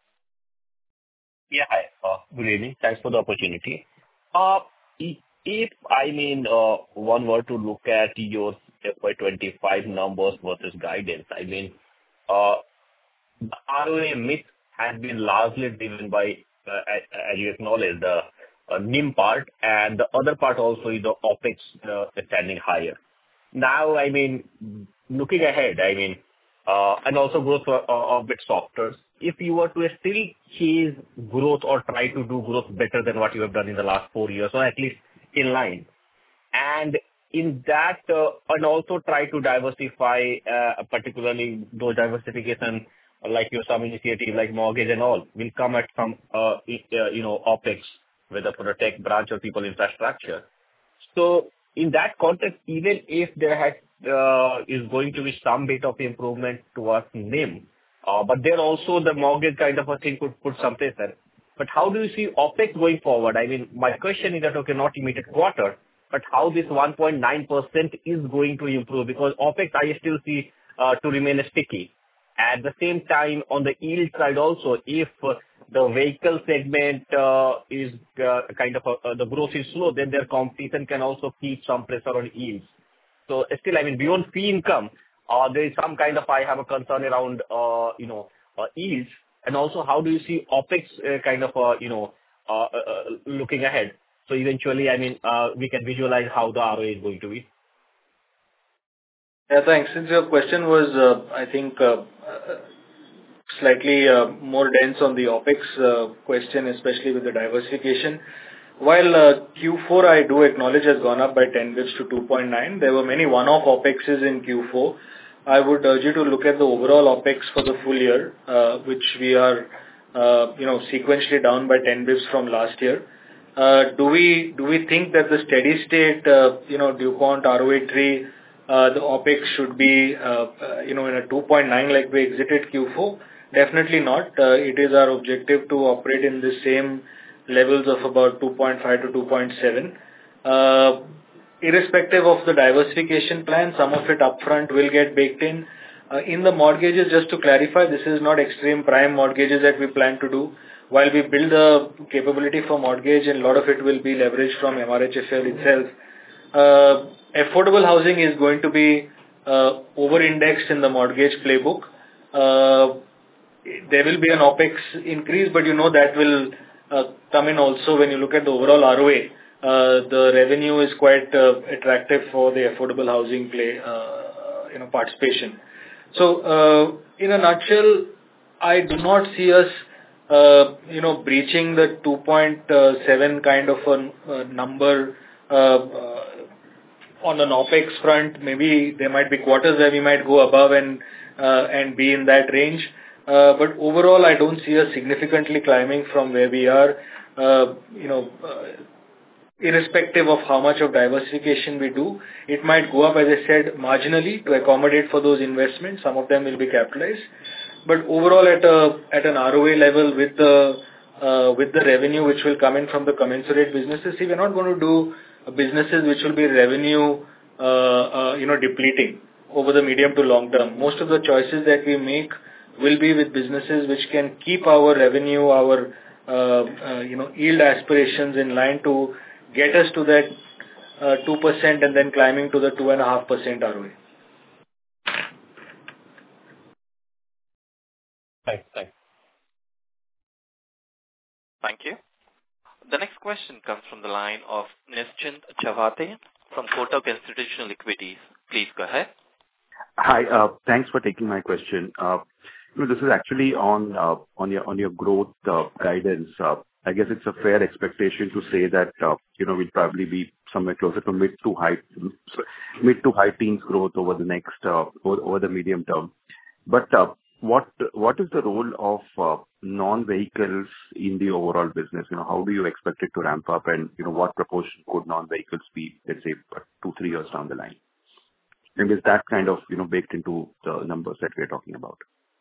Speaker 6: Yeah, hi. Uh, Good evening. Thanks for the opportunity. Uh, i- If, I mean, uh, one were to look at your F Y twenty-five numbers versus guidance, I mean, uh, the R O A miss has been largely driven by, uh, as as you acknowledge, the uh, NIM part, and the other part also is the OpEx uh, standing higher. Now, I mean, looking ahead, I mean, uh and also growth are are a bit softer. If you were to still chase growth or try to do growth better than what you have done in the last four years, or at least in line, and in that, uh and also try to diversify, uh particularly those diversification, like your some initiative, like mortgage and all, will come at some, uh i- uh, you know, OpEx, whether for a tech branch or people infrastructure. So in that context, even if there has uh, is going to be some bit of improvement towards NIM, uh, but then also the mortgage kind of a thing could put some pressure. But how do you see OpEx going forward? I mean, my question is that, okay, not immediate quarter, but how this one point nine percent is going to improve? Because OpEx, I still see uh, to remain sticky. At the same time, on the yield side also, if uh, the vehicle segment uh, is uh, kind of a, uh, the growth is slow, then their competition can also keep some pressure on yields. So still, I mean, beyond fee income, uh, there is some kind of, I have a concern around, uh, you know, uh, yields. And also, how do you see OpEx uh, kind of, uh, you know, uh, uh, uh, looking ahead? So eventually, I mean, uh, we can visualize how the R O A is going to be.
Speaker 3: Yeah, thanks. Since your question was, uh, I think, uh, uh, slightly uh, more dense on the OpEx uh, question, especially with the diversification. While uh, Q four, I do acknowledge, has gone up by ten basis points to two point nine, there were many one-off OpExes in Q four. I would urge you to look at the overall OpEx for the full year, uh, which we are, uh, you know, sequentially down by ten basis points from last year. Uh, do we do we think that the steady state, uh, you know, DuPont R O A tree, uh, the OpEx should be, uh, uh, you know, in a two point nine like we exited Q four? Definitely not. Uh, it is our objective to operate in the same levels of about two point five to two point seven. Uh, irrespective of the diversification plan, some of it upfront will get baked in. Uh, in the mortgages, just to clarify, this is not extreme prime mortgages that we plan to do. While we build the capability for mortgage, and a lot of it will be leveraged from M R H F L itself, uh, affordable housing is going to be uh, over-indexed in the mortgage playbook. Uh, there will be an OpEx increase, but you know that will uh, come in also when you look at the overall R O A. Uh, the revenue is quite uh, attractive for the affordable housing play, uh, you know, participation. So, uh, in a nutshell, I do not see us, uh, you know, breaching the two point seven kind of a uh, number uh, uh, on an OpEx front. Maybe there might be quarters where we might go above and uh, and be in that range. Uh, but overall, I don't see us significantly climbing from where we are. Uh, you know, uh, irrespective of how much of diversification we do, it might go up, as I said, marginally to accommodate for those investments. Some of them will be capitalized. But overall, at a at an R O A level, with the uh, with the revenue which will come in from the commensurate businesses, see, we're not going to do uh, businesses which will be revenue, uh, uh, you know, depleting over the medium to long term. Most of the choices that we make will be with businesses which can keep our revenue, our uh, uh, you know, yield aspirations in line to get us to that uh, two percent and then climbing to the two point five percent R O A.
Speaker 6: Thanks. Thanks.
Speaker 1: Thank you. The next question comes from the line of Nischint Chawathe from Kotak Institutional Equities. Please go ahead.
Speaker 7: Hi. uh Thanks for taking my question. Uh you know, This is actually on uh, on your on your growth uh guidance. Uh I guess it's a fair expectation to say that uh, you know we'll probably be somewhere closer to mid to high mid to high teens growth over the next uh over over the medium term. But uh what what is the role of uh non-vehicles in the overall business? You know, how do you expect it to ramp up, and you know what proportion could non-vehicles be, let's say, two, three years down the line? And is that kind of, you know, baked into the numbers that we're talking about?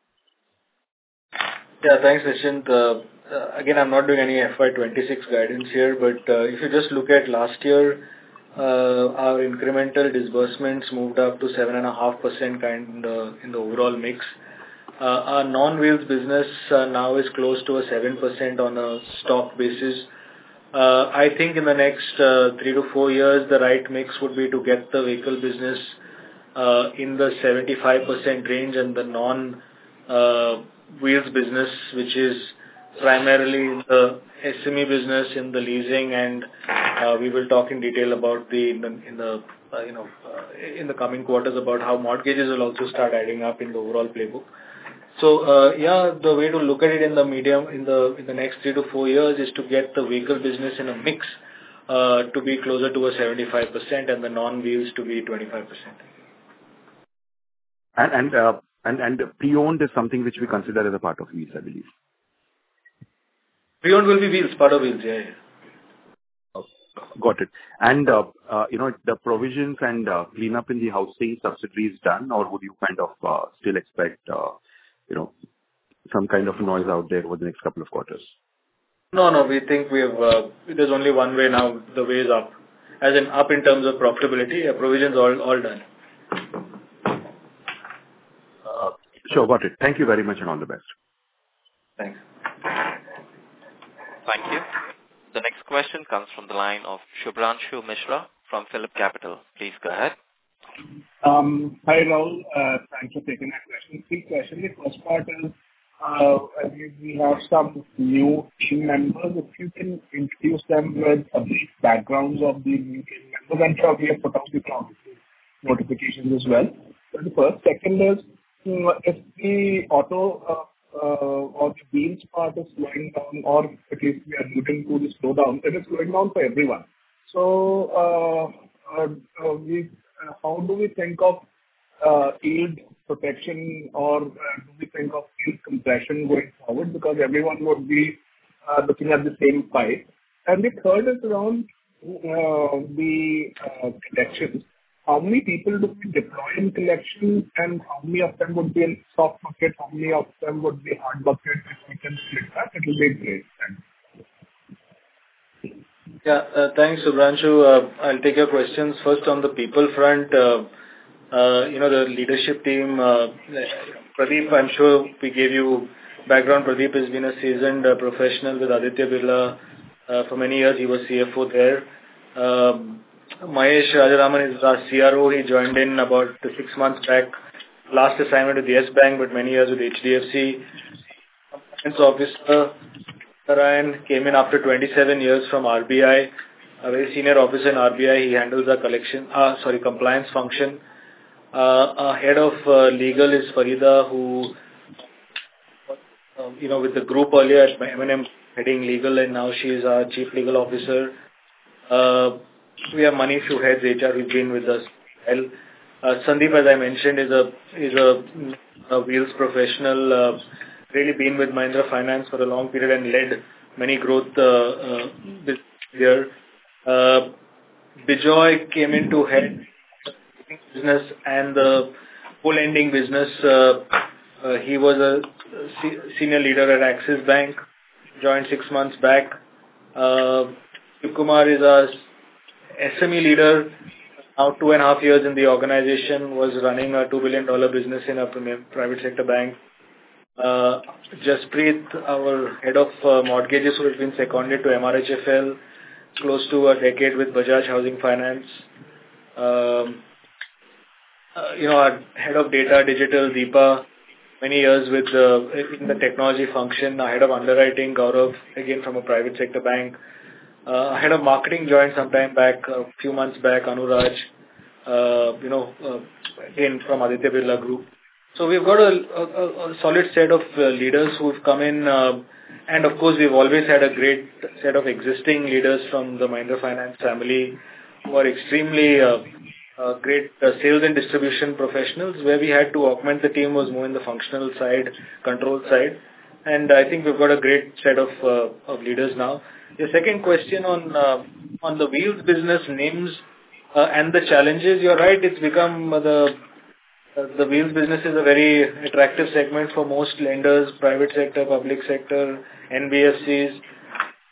Speaker 3: Yeah, thanks, Nischint. Uh, uh, again, I'm not doing any F Y twenty-six guidance here, but uh, if you just look at last year, uh, our incremental disbursements moved up to seven point five percent kind uh, in the overall mix. Uh, our non-wheels business uh, now is close to a seven percent on a stock basis. Uh, I think in the next uh, three to four years, the right mix would be to get the vehicle business uh, in the seventy-five percent range and the non-wheels uh, business, which is primarily in the S M E business, in the leasing, and uh, we will talk in detail about the in the, in the uh, you know uh, in the coming quarters about how mortgages will also start adding up in the overall playbook. So uh, yeah, the way to look at it in the medium in the in the next three to four years is to get the vehicle business in a mix uh, to be closer to a seventy-five percent and the non-wheels to be twenty-five percent.
Speaker 7: And and uh, and and pre-owned is something which we consider as a part of wheels, I believe.
Speaker 3: Pre-owned will be wheels, part of wheels, yeah. yeah.
Speaker 7: Got it. And, uh, uh, you know, the provisions and uh, cleanup in the housing subsidiaries done, or would you kind of uh, still expect, uh, you know, some kind of noise out there over the next couple of quarters?
Speaker 3: No, no, we think we have, uh, there's only one way now, the way is up. As in up in terms of profitability, uh, provisions all, all done.
Speaker 7: Uh, sure, got it. Thank you very much and all the best.
Speaker 3: Thanks.
Speaker 1: Thank you. The next question comes from the line of Shubhranshu Mishra from Phillip Capital. Please go ahead.
Speaker 8: Um, hi, Rahul. Uh, thanks for taking my question. Three questions. The first part is, uh, I mean, we have some new team members. If you can introduce them with a brief backgrounds of the new team members, I'm sure we have put out the notifications as well. So the first. Second is, if the auto uh, Uh, or the wheels part is slowing down, or at least we are alluding to the slowdown, it is slowing down for everyone. So, uh, uh, uh, we, uh, how do we think of uh, yield protection, or uh, do we think of yield compression going forward? Because everyone would be uh, looking at the same pie. And the third is around uh, the uh, collections. How many people do we deploy in collection, and how many of them would be in soft bucket, how many of them would be hard bucket? If we can split that, it will be great.
Speaker 3: Yeah, uh, thanks, Subhranshu. Uh, I'll take your questions. First, on the people front, uh, uh, you know, the leadership team, uh, Pradeep, I'm sure we gave you background. Pradeep has been a seasoned uh, professional with Aditya Birla uh, for many years. He was C F O there. Um, Mahesh Rajaraman is our C R O. He joined in about six months back. Last assignment with Yes Bank, but many years with H D F C. Compliance officer Narayan came in after twenty-seven years from R B I. A very senior officer in R B I. He handles the collection, uh, sorry, compliance function. Uh, our head of uh, legal is Farida, who, uh, you know, with the group earlier at M and M heading legal, and now she is our chief legal officer. Uh, We have Manish, who heads H R, who's been with us well. Uh, Sandeep, as I mentioned, is a is a, a wheels professional, uh, really been with Mahindra Finance for a long period and led many growth uh, uh, there. Uh, Bijoy came in to head business and the co-lending business. Uh, uh, he was a senior leader at Axis Bank, joined six months back. Uh, Kumar is our S M E leader, now two and a half years in the organization, was running a two billion dollars business in a private sector bank. Uh, Jaspreet, our head of uh, mortgages, who has been seconded to M R H F L, close to a decade with Bajaj Housing Finance. Um, uh, you know, our head of data, digital, Deepa, many years with uh, in the technology function. Our head of underwriting, Gaurav, again from a private sector bank. Uh, head of marketing joined some time back, a few months back, Anuraj, uh, you know, uh, again from Aditya Birla Group. So we've got a, a, a solid set of uh, leaders who've come in, uh, and of course we've always had a great set of existing leaders from the Mahindra Finance family who are extremely uh, uh, great uh, sales and distribution professionals. Where we had to augment the team was more in the functional side, control side, and I think we've got a great set of uh, of leaders now. Your second question on uh, on the wheels business names uh, and the challenges, you're right, it's become uh, the uh, the wheels business is a very attractive segment for most lenders, private sector, public sector, N B F Cs.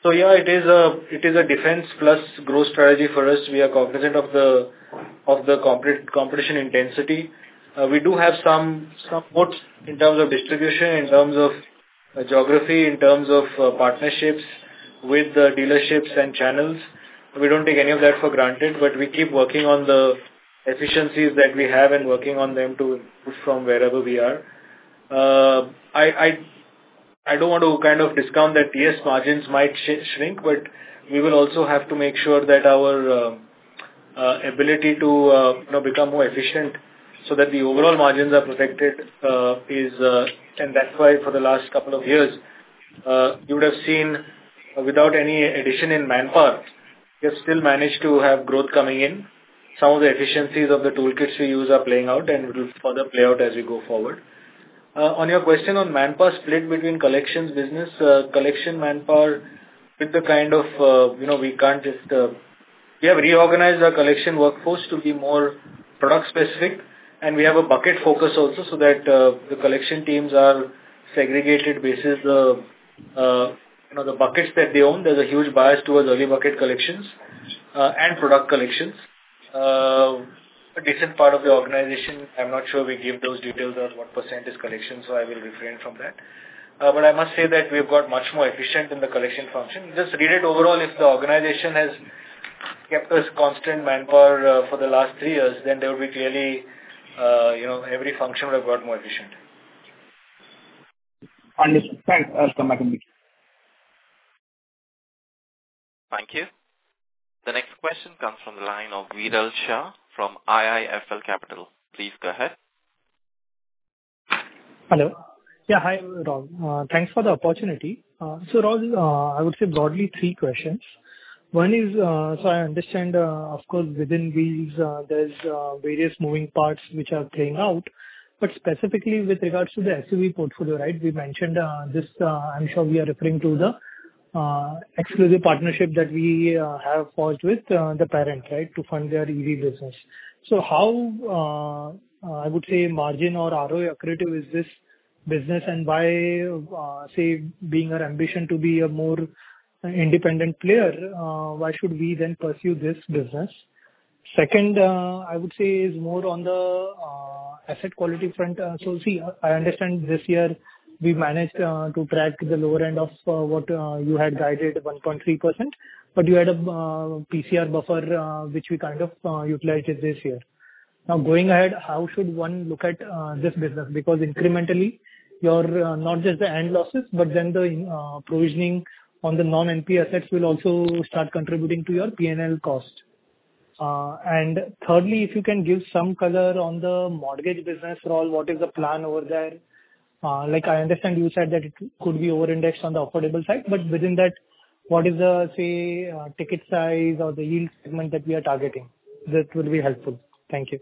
Speaker 3: So yeah, it is a it is a defense plus growth strategy for us. We are cognizant of the of the compet- competition intensity. Uh, we do have some some moats in terms of distribution, in terms of uh, geography, in terms of uh, partnerships with the dealerships and channels. We don't take any of that for granted, but we keep working on the efficiencies that we have and working on them to improve from wherever we are. Uh, I, I I don't want to kind of discount that, yes, margins might sh- shrink, but we will also have to make sure that our uh, uh, ability to uh, you know, become more efficient so that the overall margins are protected uh, is, uh, and that's why for the last couple of years, uh, you would have seen uh, without any addition in manpower, we have still managed to have growth coming in. Some of the efficiencies of the toolkits we use are playing out and will further play out as we go forward. Uh, on your question on manpower split between collections business, uh, collection manpower with the kind of, uh, you know, we can't just, uh, we have reorganized our collection workforce to be more product specific, and we have a bucket focus also so that uh, the collection teams are segregated basis the, uh, you know, the buckets that they own. There's a huge bias towards early bucket collections uh, and product collections. Uh, A decent part of the organization, I'm not sure we give those details of what percent is collection, so I will refrain from that. Uh, but I must say that we've got much more efficient in the collection function. Just read it overall. If the organization has kept us constant manpower uh, for the last three years, then there would be clearly, uh, you know, every function would have got more efficient.
Speaker 8: Understood. Thanks. I'll come back in.
Speaker 1: Thank you. The next question comes from the line of Viral Shah from I I F L Capital. Please go ahead.
Speaker 9: Hello. Yeah, hi, Rahul. Uh, Thanks for the opportunity. Uh, So, Rahul, uh, I would say broadly three questions. One is, uh, so I understand, uh, of course, within Wheels, uh, there's uh, various moving parts which are playing out, but specifically with regards to the S U V portfolio, right? We mentioned uh, this, uh, I'm sure we are referring to the uh, exclusive partnership that we uh, have forged with uh, the parent, right, to fund their E V business. So how, uh, uh, I would say, margin or R O I accretive is this business, and why, uh, say, being our ambition to be a more independent player, uh, why should we then pursue this business? Second, uh, I would say is more on the uh, asset quality front. Uh, So see, I understand this year we managed uh, to track the lower end of uh, what uh, you had guided, one point three percent, but you had a uh, P C R buffer, uh, which we kind of uh, utilized it this year. Now, going ahead, how should one look at uh, this business? Because incrementally, your uh, not just the end losses, but then the uh, provisioning on the non-N P A assets will also start contributing to your P and L cost. Uh, And thirdly, if you can give some color on the mortgage business role, what is the plan over there? Uh, Like I understand you said that it could be over-indexed on the affordable side, but within that, what is the, say, uh, ticket size or the yield segment that we are targeting? That will be helpful. Thank you.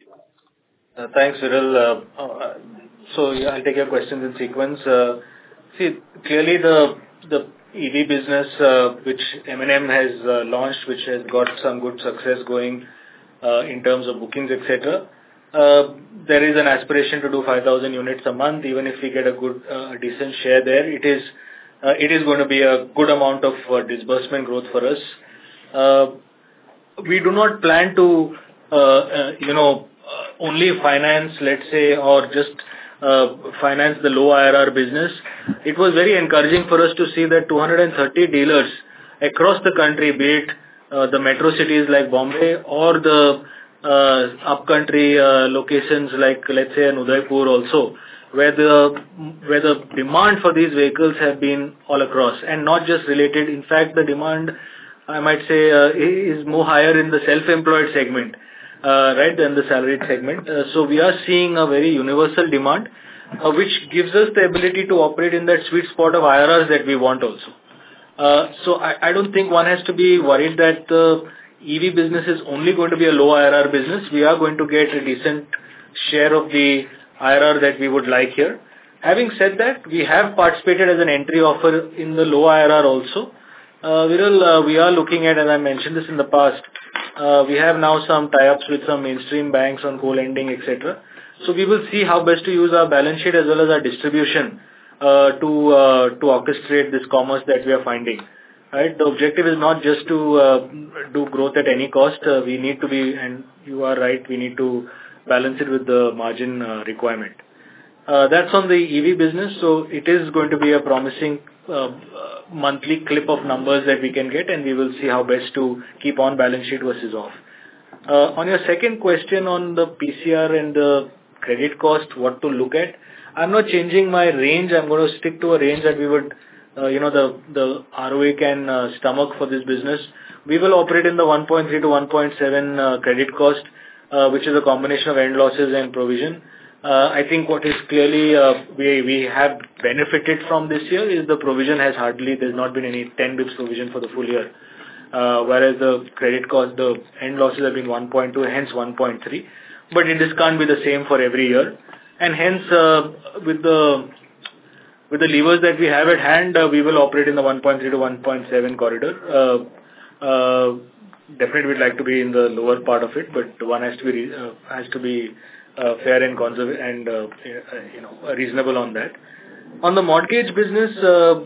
Speaker 3: Uh, Thanks, Viral. Uh, uh, So yeah, I'll take your questions in sequence. Uh, See, clearly the the E V business, uh, which M and M has uh, launched, which has got some good success going uh, in terms of bookings, et cetera. Uh, There is an aspiration to do five thousand units a month. Even if we get a good, uh, decent share there, it is uh, it is going to be a good amount of uh, disbursement growth for us. Uh, We do not plan to, uh, uh, you know, uh, only finance, let's say, or just uh, finance the low I R R business. It was very encouraging for us to see that two hundred thirty dealers across the country, be it uh, the metro cities like Bombay or the uh, upcountry uh, locations like, let's say, in Udaipur also, where the where the demand for these vehicles have been all across and not just related. In fact, the demand, I might say, uh, is more higher in the self-employed segment, uh, right, than the salaried segment. Uh, so we are seeing a very universal demand, uh, which gives us the ability to operate in that sweet spot of I R Rs that we want also. Uh, so I, I don't think one has to be worried that the E V business is only going to be a low I R R business. We are going to get a decent share of the I R R that we would like here. Having said that, we have participated as an entry offer in the low I R R also. Uh, Viral, uh, we are looking at, and I mentioned this in the past, uh, we have now some tie-ups with some mainstream banks on co-lending, et cetera. So we will see how best to use our balance sheet as well as our distribution uh, to uh, to orchestrate this commerce that we are finding. right? The objective is not just to uh, do growth at any cost. Uh, we need to be, and you are right, we need to balance it with the margin uh, requirement. Uh, that's on the E V business, so it is going to be a promising uh, monthly clip of numbers that we can get, and we will see how best to keep on balance sheet versus off. Uh, on your second question on the P C R and the credit cost, what to look at, I'm not changing my range. I'm going to stick to a range that we would, uh, you know, the, the R O A can uh, stomach for this business. We will operate in the one point three to one point seven uh, credit cost, uh, which is a combination of end losses and provision. Uh, I think what is clearly uh, we we have benefited from this year is the provision has hardly, there's not been any ten bips provision for the full year. Uh, whereas the credit cost, the end losses have been one point two, hence one point three. But it just can't be the same for every year. And hence, uh, with the with the levers that we have at hand, uh, we will operate in the one point three to one point seven corridor. Uh, uh, definitely we'd like to be in the lower part of it, but one has to be uh, has to be uh, fair and conservative and uh, you know reasonable on that. On the mortgage business, uh,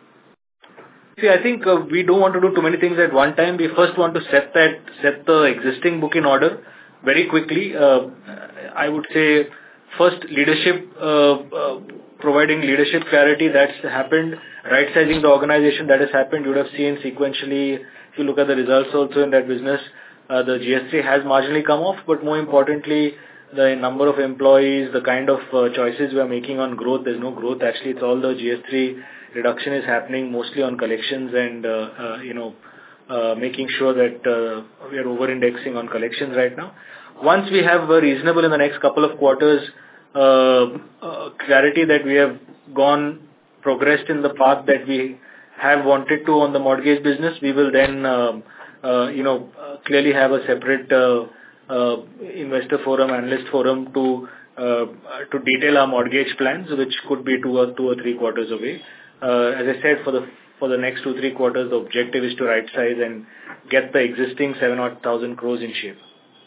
Speaker 3: see, I think uh, we don't want to do too many things at one time. We first want to set that set the existing book in order very quickly. Uh, I would say first leadership, uh, uh, providing leadership clarity, that's happened. Right sizing the organization, that has happened. You would have seen sequentially, if you look at the results also in that business, uh, the G S T has marginally come off, but more importantly, the number of employees, the kind of uh, choices we are making on growth, there's no growth actually. It's all the G S T reduction is happening mostly on collections and, uh, uh, you know, uh, making sure that uh, we are over-indexing on collections right now. Once we have a reasonable in the next couple of quarters uh, uh, clarity that we have gone, progressed in the path that we have wanted to on the mortgage business, we will then, um, uh, you know, uh, clearly have a separate uh, uh, investor forum, analyst forum to uh, to detail our mortgage plans, which could be two or two or three quarters away. Uh, as I said, for the for the next two three quarters, the objective is to right size and get the existing seven odd thousand crores in shape.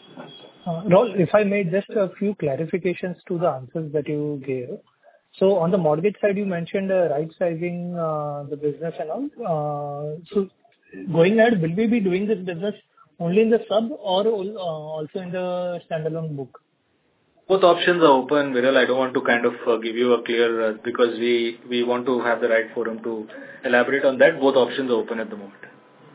Speaker 9: Uh, Rahul, if I made just a few clarifications to the answers that you gave. So on the mortgage side, you mentioned uh, right sizing uh, the business and all. Uh, so going ahead, will we be doing this business only in the sub or uh, also in the standalone book?
Speaker 3: Both options are open, Viral. I don't want to kind of uh, give you a clear, uh, because we, we want to have the right forum to elaborate on that. Both options are open at the moment.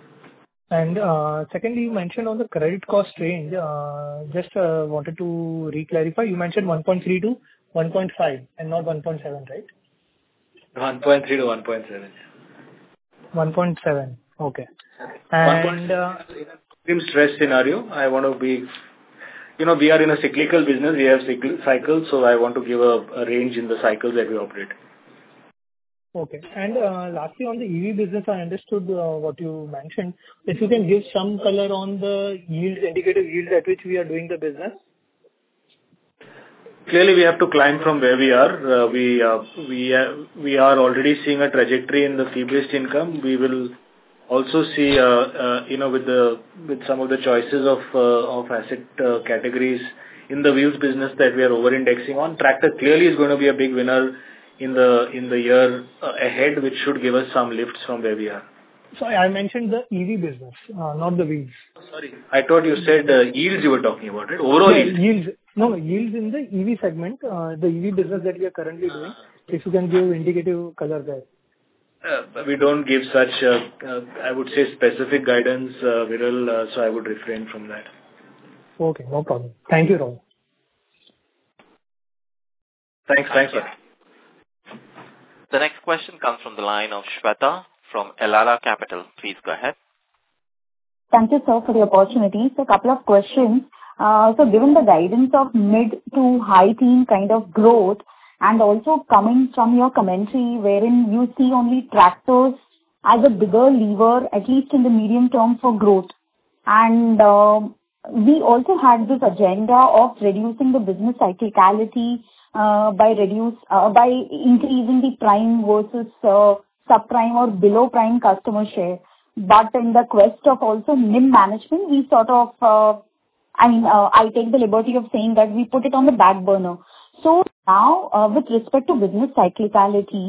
Speaker 9: And uh, secondly, you mentioned on the credit cost range, uh, just uh, wanted to re-clarify. You mentioned one point three to one point five and not one point seven, right?
Speaker 3: one point three to one point seven.
Speaker 9: one point seven, okay. And uh,
Speaker 3: in a stress scenario, I want to be, you know, we are in a cyclical business, we have cycles, so I want to give a, a range in the cycles that we operate.
Speaker 9: Okay. And uh, lastly, on the E V business, I understood uh, what you mentioned. If you can give some color on the yields, indicative yields at which we are doing the business.
Speaker 3: Clearly, we have to climb from where we are. Uh, we uh, we uh, we are already seeing a trajectory in the fee-based income. We will also see, uh, uh, you know, with the with some of the choices of uh, of asset uh, categories in the wheels business that we are over-indexing on. Tractor clearly is going to be a big winner in the in the year uh, ahead, which should give us some lifts from where we are.
Speaker 9: Sorry, I mentioned the E V business, uh, not the wheels.
Speaker 3: Sorry, I thought you said uh, yields you were talking about, right? Overall
Speaker 9: no,
Speaker 3: yields.
Speaker 9: yields. No, yields in the E V segment, uh, the E V business that we are currently doing. If you can give indicative color there.
Speaker 3: Uh, we don't give such, uh, uh, I would say, specific guidance, uh, Viral, uh, so I would refrain from that.
Speaker 9: Okay, no problem. Thank you, Rahul.
Speaker 3: Thanks, thanks, sir.
Speaker 1: The next question comes from the line of Shweta from Elara Capital. Please go ahead.
Speaker 10: Thank you, sir, for the opportunity. So, a couple of questions. Uh, so, given the guidance of mid to high teen kind of growth, and also coming from your commentary wherein you see only tractors as a bigger lever, at least in the medium term for growth. And uh, we also had this agenda of reducing the business cyclicality uh, by reduce uh, by increasing the prime versus uh, subprime or below prime customer share. But in the quest of also N I M management, we sort of, uh, I mean, uh, I take the liberty of saying that we put it on the back burner. So now, uh, with respect to business cyclicality,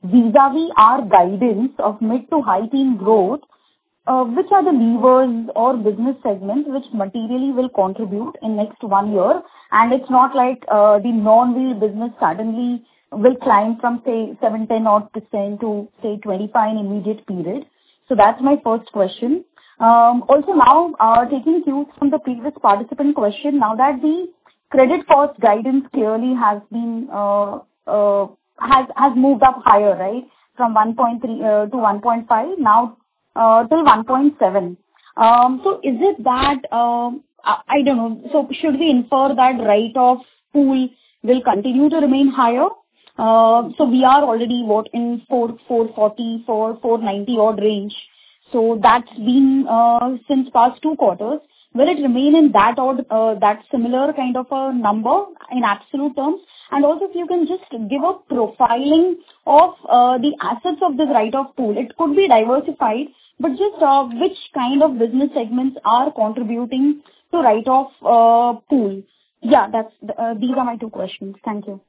Speaker 10: vis-a-vis our guidance of mid to high teen growth, uh, which are the levers or business segments which materially will contribute in next one year? And it's not like uh, the non-wheel business suddenly will climb from, say, seven, ten odd percent to, say, twenty-five in immediate period. So that's my first question. Um, also now, uh, taking cues from the previous participant question, now that the credit cost guidance clearly has been, uh, uh, has, has moved up higher, right? From one point three uh, to one point five, now uh, till one point seven. Um, so is it that, um, I, I don't know, so should we infer that write-off pool will continue to remain higher? Uh, so we are already what in four forty, four ninety odd range. So that's been uh, since past two quarters. Will it remain in that odd, uh, that similar kind of a number in absolute terms? And also if you can just give a profiling of uh, the assets of this write-off pool. It could be diversified, but just uh, which kind of business segments are contributing to write-off uh, pool? Yeah, that's uh, these are my two questions. Thank you.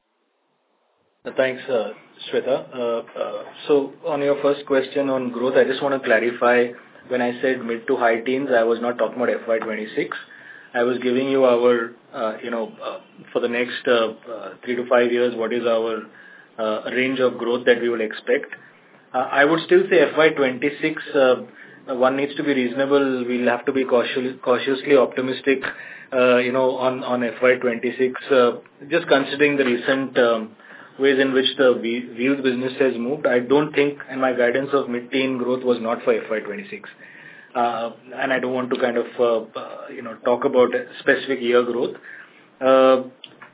Speaker 3: Thanks, uh, Shweta. Uh, uh, so on your first question on growth, I just want to clarify, when I said mid to high teens, I was not talking about F Y twenty-six. I was giving you our, uh, you know, uh, for the next uh, uh, three to five years, what is our uh, range of growth that we will expect. Uh, I would still say F Y twenty-six, uh, one needs to be reasonable. We'll have to be cautiously, cautiously optimistic, uh, you know, on, on F Y twenty-six, uh, just considering the recent um, ways in which the wheels business has moved. I don't think, and my guidance of mid-teen growth was not for F Y twenty-six. Uh, and I don't want to kind of, uh, uh, you know, talk about specific year growth. Uh,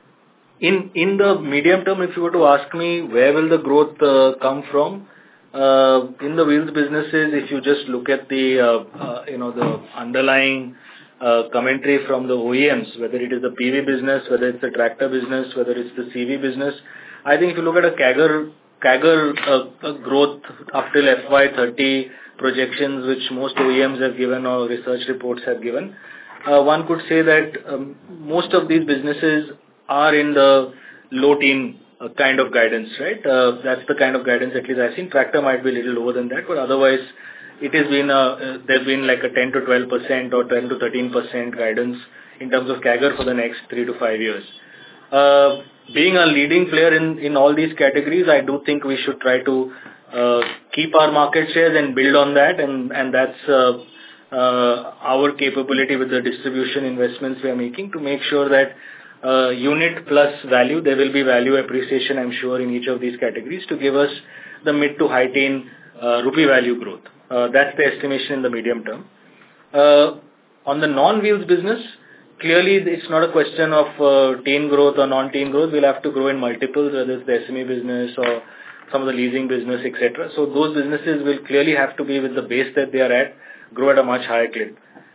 Speaker 3: in, in the medium term, if you were to ask me, where will the growth uh, come from? Uh, in the wheels businesses, if you just look at the, uh, uh, you know, the underlying uh, commentary from the O E Ms, whether it is the P V business, whether it's the tractor business, whether it's the C V business, I think if you look at a CAGR, CAGR uh, uh, growth up till F Y thirty projections, which most O E Ms have given or research reports have given, uh, one could say that um, most of these businesses are in the low teen uh, kind of guidance, right? Uh, that's the kind of guidance at least I've seen. Tractor might be a little lower than that, but otherwise it has been, a, uh, there's been like a ten to twelve percent or ten to thirteen percent guidance in terms of CAGR for the next three to five years. Uh, being a leading player in, in all these categories, I do think we should try to uh, keep our market shares and build on that, and, and that's uh, uh, our capability with the distribution investments we are making to make sure that uh, unit plus value, there will be value appreciation, I'm sure, in each of these categories to give us the mid to high teen uh, rupee value growth. Uh, that's the estimation in the medium term. Uh, on the non-wheels business, clearly, it's not a question of uh, teen growth or non-teen growth. We'll have to grow in multiples, whether it's the S M E business or some of the leasing business, et cetera. So those businesses will clearly have to be with the base that they are at, grow at a much higher clip.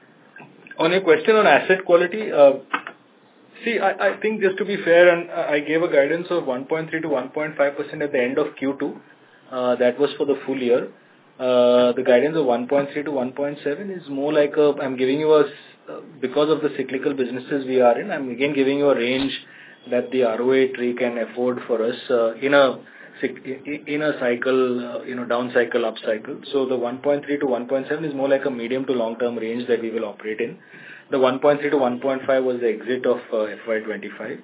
Speaker 3: On your question on asset quality, uh, see, I, I think just to be fair, and I gave a guidance of one point three to one point five percent at the end of Q two. Uh, that was for the full year. Uh, the guidance of one point three to one point seven is more like a, I'm giving you a, uh, because of the cyclical businesses we are in, I'm again giving you a range that the R O A tree can afford for us uh, in a in a cycle, uh, you know, down cycle, up cycle. So the one point three to one point seven is more like a medium to long term range that we will operate in. The one point three to one point five was the exit of uh, F Y twenty-five.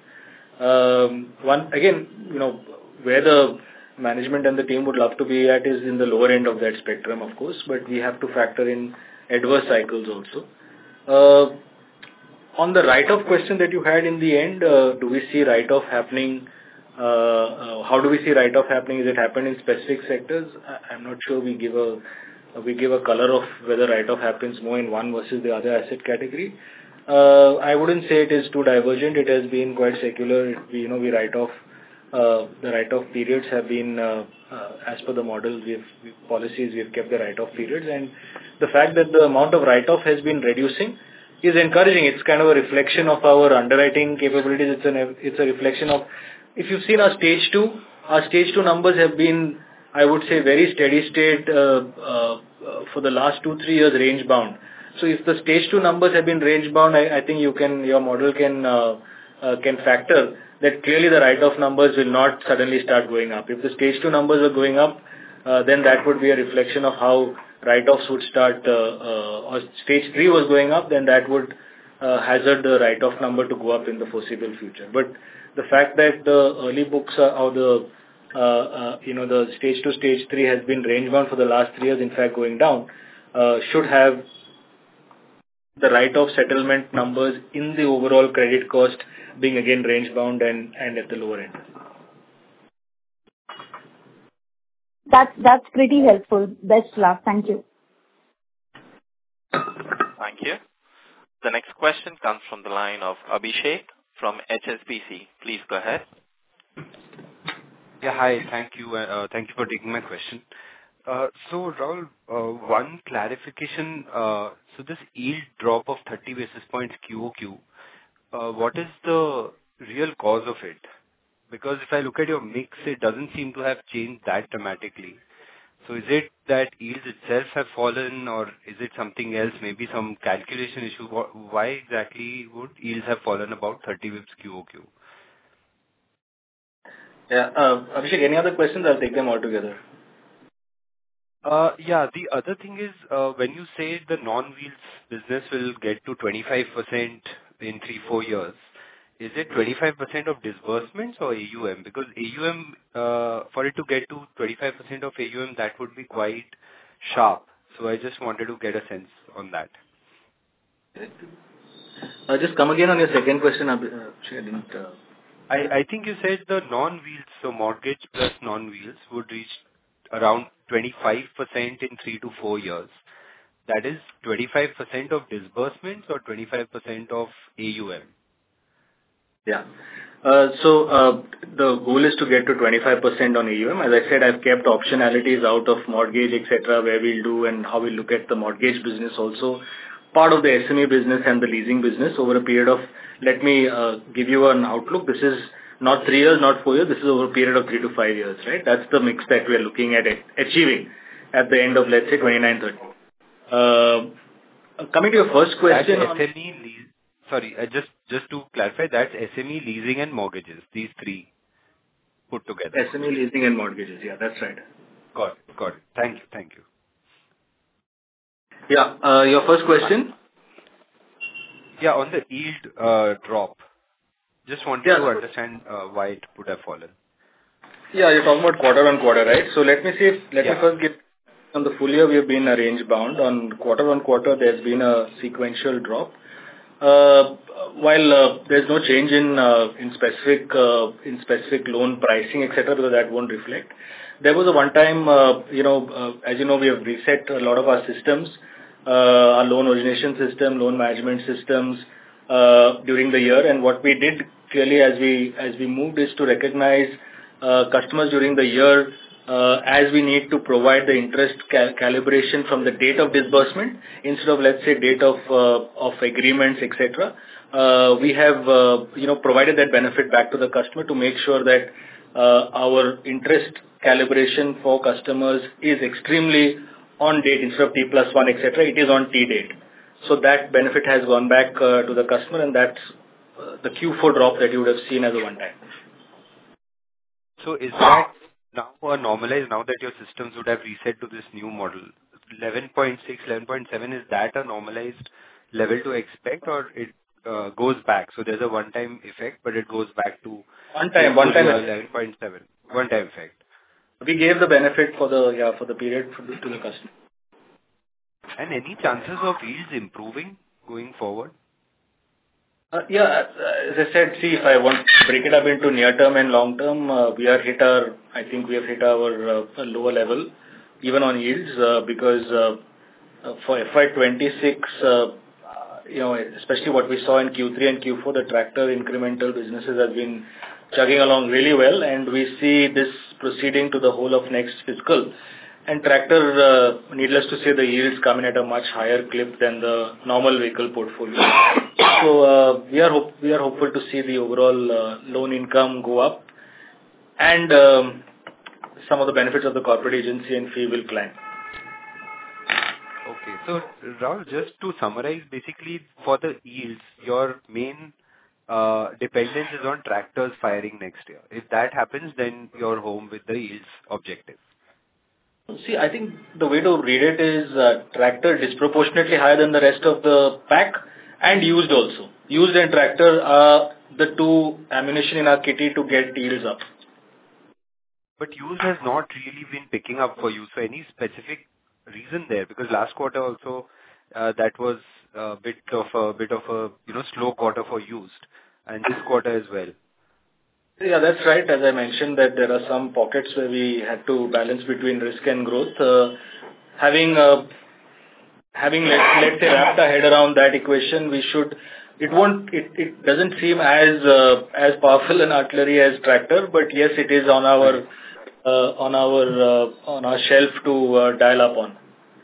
Speaker 3: Um, one again, you know, where the management and the team would love to be at is in the lower end of that spectrum, of course, but we have to factor in adverse cycles also. Uh, on the write-off question that you had in the end, uh, do we see write-off happening? Uh, uh, how do we see write-off happening? Is it happened in specific sectors? I, I'm not sure we give a we give a color of whether write-off happens more in one versus the other asset category. Uh, I wouldn't say it is too divergent. It has been quite secular. It, we, you know, we write off. Uh, the write-off periods have been, uh, uh, as per the model, we've, we've policies, we've kept the write-off periods, and the fact that the amount of write-off has been reducing is encouraging. It's kind of a reflection of our underwriting capabilities. It's an it's a reflection of, if you've seen our stage two, our stage two numbers have been, I would say, very steady state uh, uh, for the last two three years, range bound. So if the stage two numbers have been range bound, I, I think you can your model can. Uh, uh, can factor that clearly the write-off numbers will not suddenly start going up. If the stage two numbers are going up, uh, then that would be a reflection of how write-offs would start, uh, uh, or stage three was going up, then that would uh, hazard the write-off number to go up in the foreseeable future. But the fact that the early books are, or the uh, uh, you know the stage two, stage three has been range bound for the last three years, in fact going down, uh, should have the write-off settlement numbers in the overall credit cost being again range bound and, and at the lower end.
Speaker 10: That's that's pretty helpful. Best luck. Thank you.
Speaker 1: Thank you. The next question comes from the line of Abhishek from H S B C. Please go ahead.
Speaker 11: Yeah, hi. Thank you. Uh, thank you for taking my question. Uh, so, Rahul, uh, one clarification. Uh, so, this yield drop of thirty basis points Q O Q, uh, what is the real cause of it? Because if I look at your mix, it doesn't seem to have changed that dramatically. So, is it that yields itself have fallen, or is it something else, maybe some calculation issue? Why exactly would yields have fallen about thirty basis points Q O Q?
Speaker 3: Yeah, uh, Abhishek, any other questions? I'll take them all together.
Speaker 11: Uh, yeah, the other thing is, uh, when you say the non-wheels business will get to twenty-five percent in three, four years, is it twenty-five percent of disbursements or A U M? Because A U M, uh, for it to get to twenty-five percent of A U M, that would be quite sharp. So I just wanted to get a sense on that.
Speaker 3: Uh, just come again on your second question. Uh, I didn't... Uh...
Speaker 11: I, I think you said the non-wheels, so mortgage plus non-wheels would reach around twenty-five percent in three to four years. That is twenty-five percent of disbursements or twenty-five percent of A U M?
Speaker 3: Yeah. Uh, so uh, the goal is to get to twenty-five percent on A U M. As I said, I've kept optionalities out of mortgage, et cetera, where we'll do and how we look at the mortgage business also, part of the S M E business and the leasing business over a period of, let me uh, give you an outlook. This is not three years, not four years. This is over a period of three to five years, right? That's the mix that we are looking at achieving at the end of, let's say, twenty-nine thirty. Uh, coming to your first question.
Speaker 11: That's S M E lease. Sorry, uh, just just to clarify, that's S M E, leasing and mortgages, these three put together.
Speaker 3: S M E, leasing and mortgages, yeah, that's right.
Speaker 11: Got it, got it. Thank you, thank you.
Speaker 3: Yeah, uh, your first question?
Speaker 11: Yeah, on the yield uh, drop. Just wanted yeah, to understand uh, why it would have fallen.
Speaker 3: Yeah, you're talking about quarter on quarter, right? So let me see if, let yeah. me first get, on the full year we have been a range bound. On quarter on quarter there's been a sequential drop. Uh, while uh, there's no change in uh, in specific uh, in specific loan pricing, et cetera, because that won't reflect. There was a one-time, uh, you know, uh, as you know, we have reset a lot of our systems, uh, our loan origination system, loan management systems uh, during the year. And what we did clearly as we as we moved is to recognize uh, customers during the year. Uh, as we need to provide the interest cal- calibration from the date of disbursement instead of, let's say, date of uh, of agreements, et cetera. Uh, we have, uh, you know, provided that benefit back to the customer to make sure that uh, our interest calibration for customers is extremely on date instead of T plus one, et cetera. It is on T date. So that benefit has gone back uh, to the customer, and that's uh, the Q four drop that you would have seen as a one time.
Speaker 11: So is that now or normalized, now that your systems would have reset to this new model, eleven point six, eleven point seven, is that a normalized level to expect, or it uh, goes back? So there's a one-time effect, but it goes back to
Speaker 3: one time, one time
Speaker 11: eleven point seven, one-time effect.
Speaker 3: We gave the benefit for the yeah for the period for the, to the customer.
Speaker 11: And any chances of yields improving going forward?
Speaker 3: Uh, yeah, as I said, see, if I want to break it up into near term and long term, uh, we are hit our, I think we have hit our uh, lower level, even on yields, uh, because uh, uh, for F Y twenty-six, uh, you know, especially what we saw in Q three and Q four, the tractor incremental businesses have been chugging along really well, and we see this proceeding to the whole of next fiscal. And tractor, uh, needless to say, the yields come in at a much higher clip than the normal vehicle portfolio. So uh, we are hope we are hopeful to see the overall uh, loan income go up, and um, some of the benefits of the corporate agency and fee will climb.
Speaker 11: Okay, so Rahul, just to summarize, basically for the yields, your main uh, dependence is on tractors firing next year. If that happens, then you're home with the yields objective.
Speaker 3: See, I think the way to read it is uh, tractor disproportionately higher than the rest of the pack and used also. Used and tractor are the two ammunition in our kitty to get yields up.
Speaker 11: But used has not really been picking up for you. So any specific reason there? Because last quarter also uh, that was a bit of a bit of a you know slow quarter for used, and this quarter as well.
Speaker 3: Yeah, that's right. As I mentioned, that there are some pockets where we had to balance between risk and growth. Uh, having uh, having let, let's say wrapped our head around that equation, we should. It won't. It, it doesn't seem as uh, as powerful an artillery as tractor, but yes, it is on our uh, on our uh, on our shelf to uh, dial up on.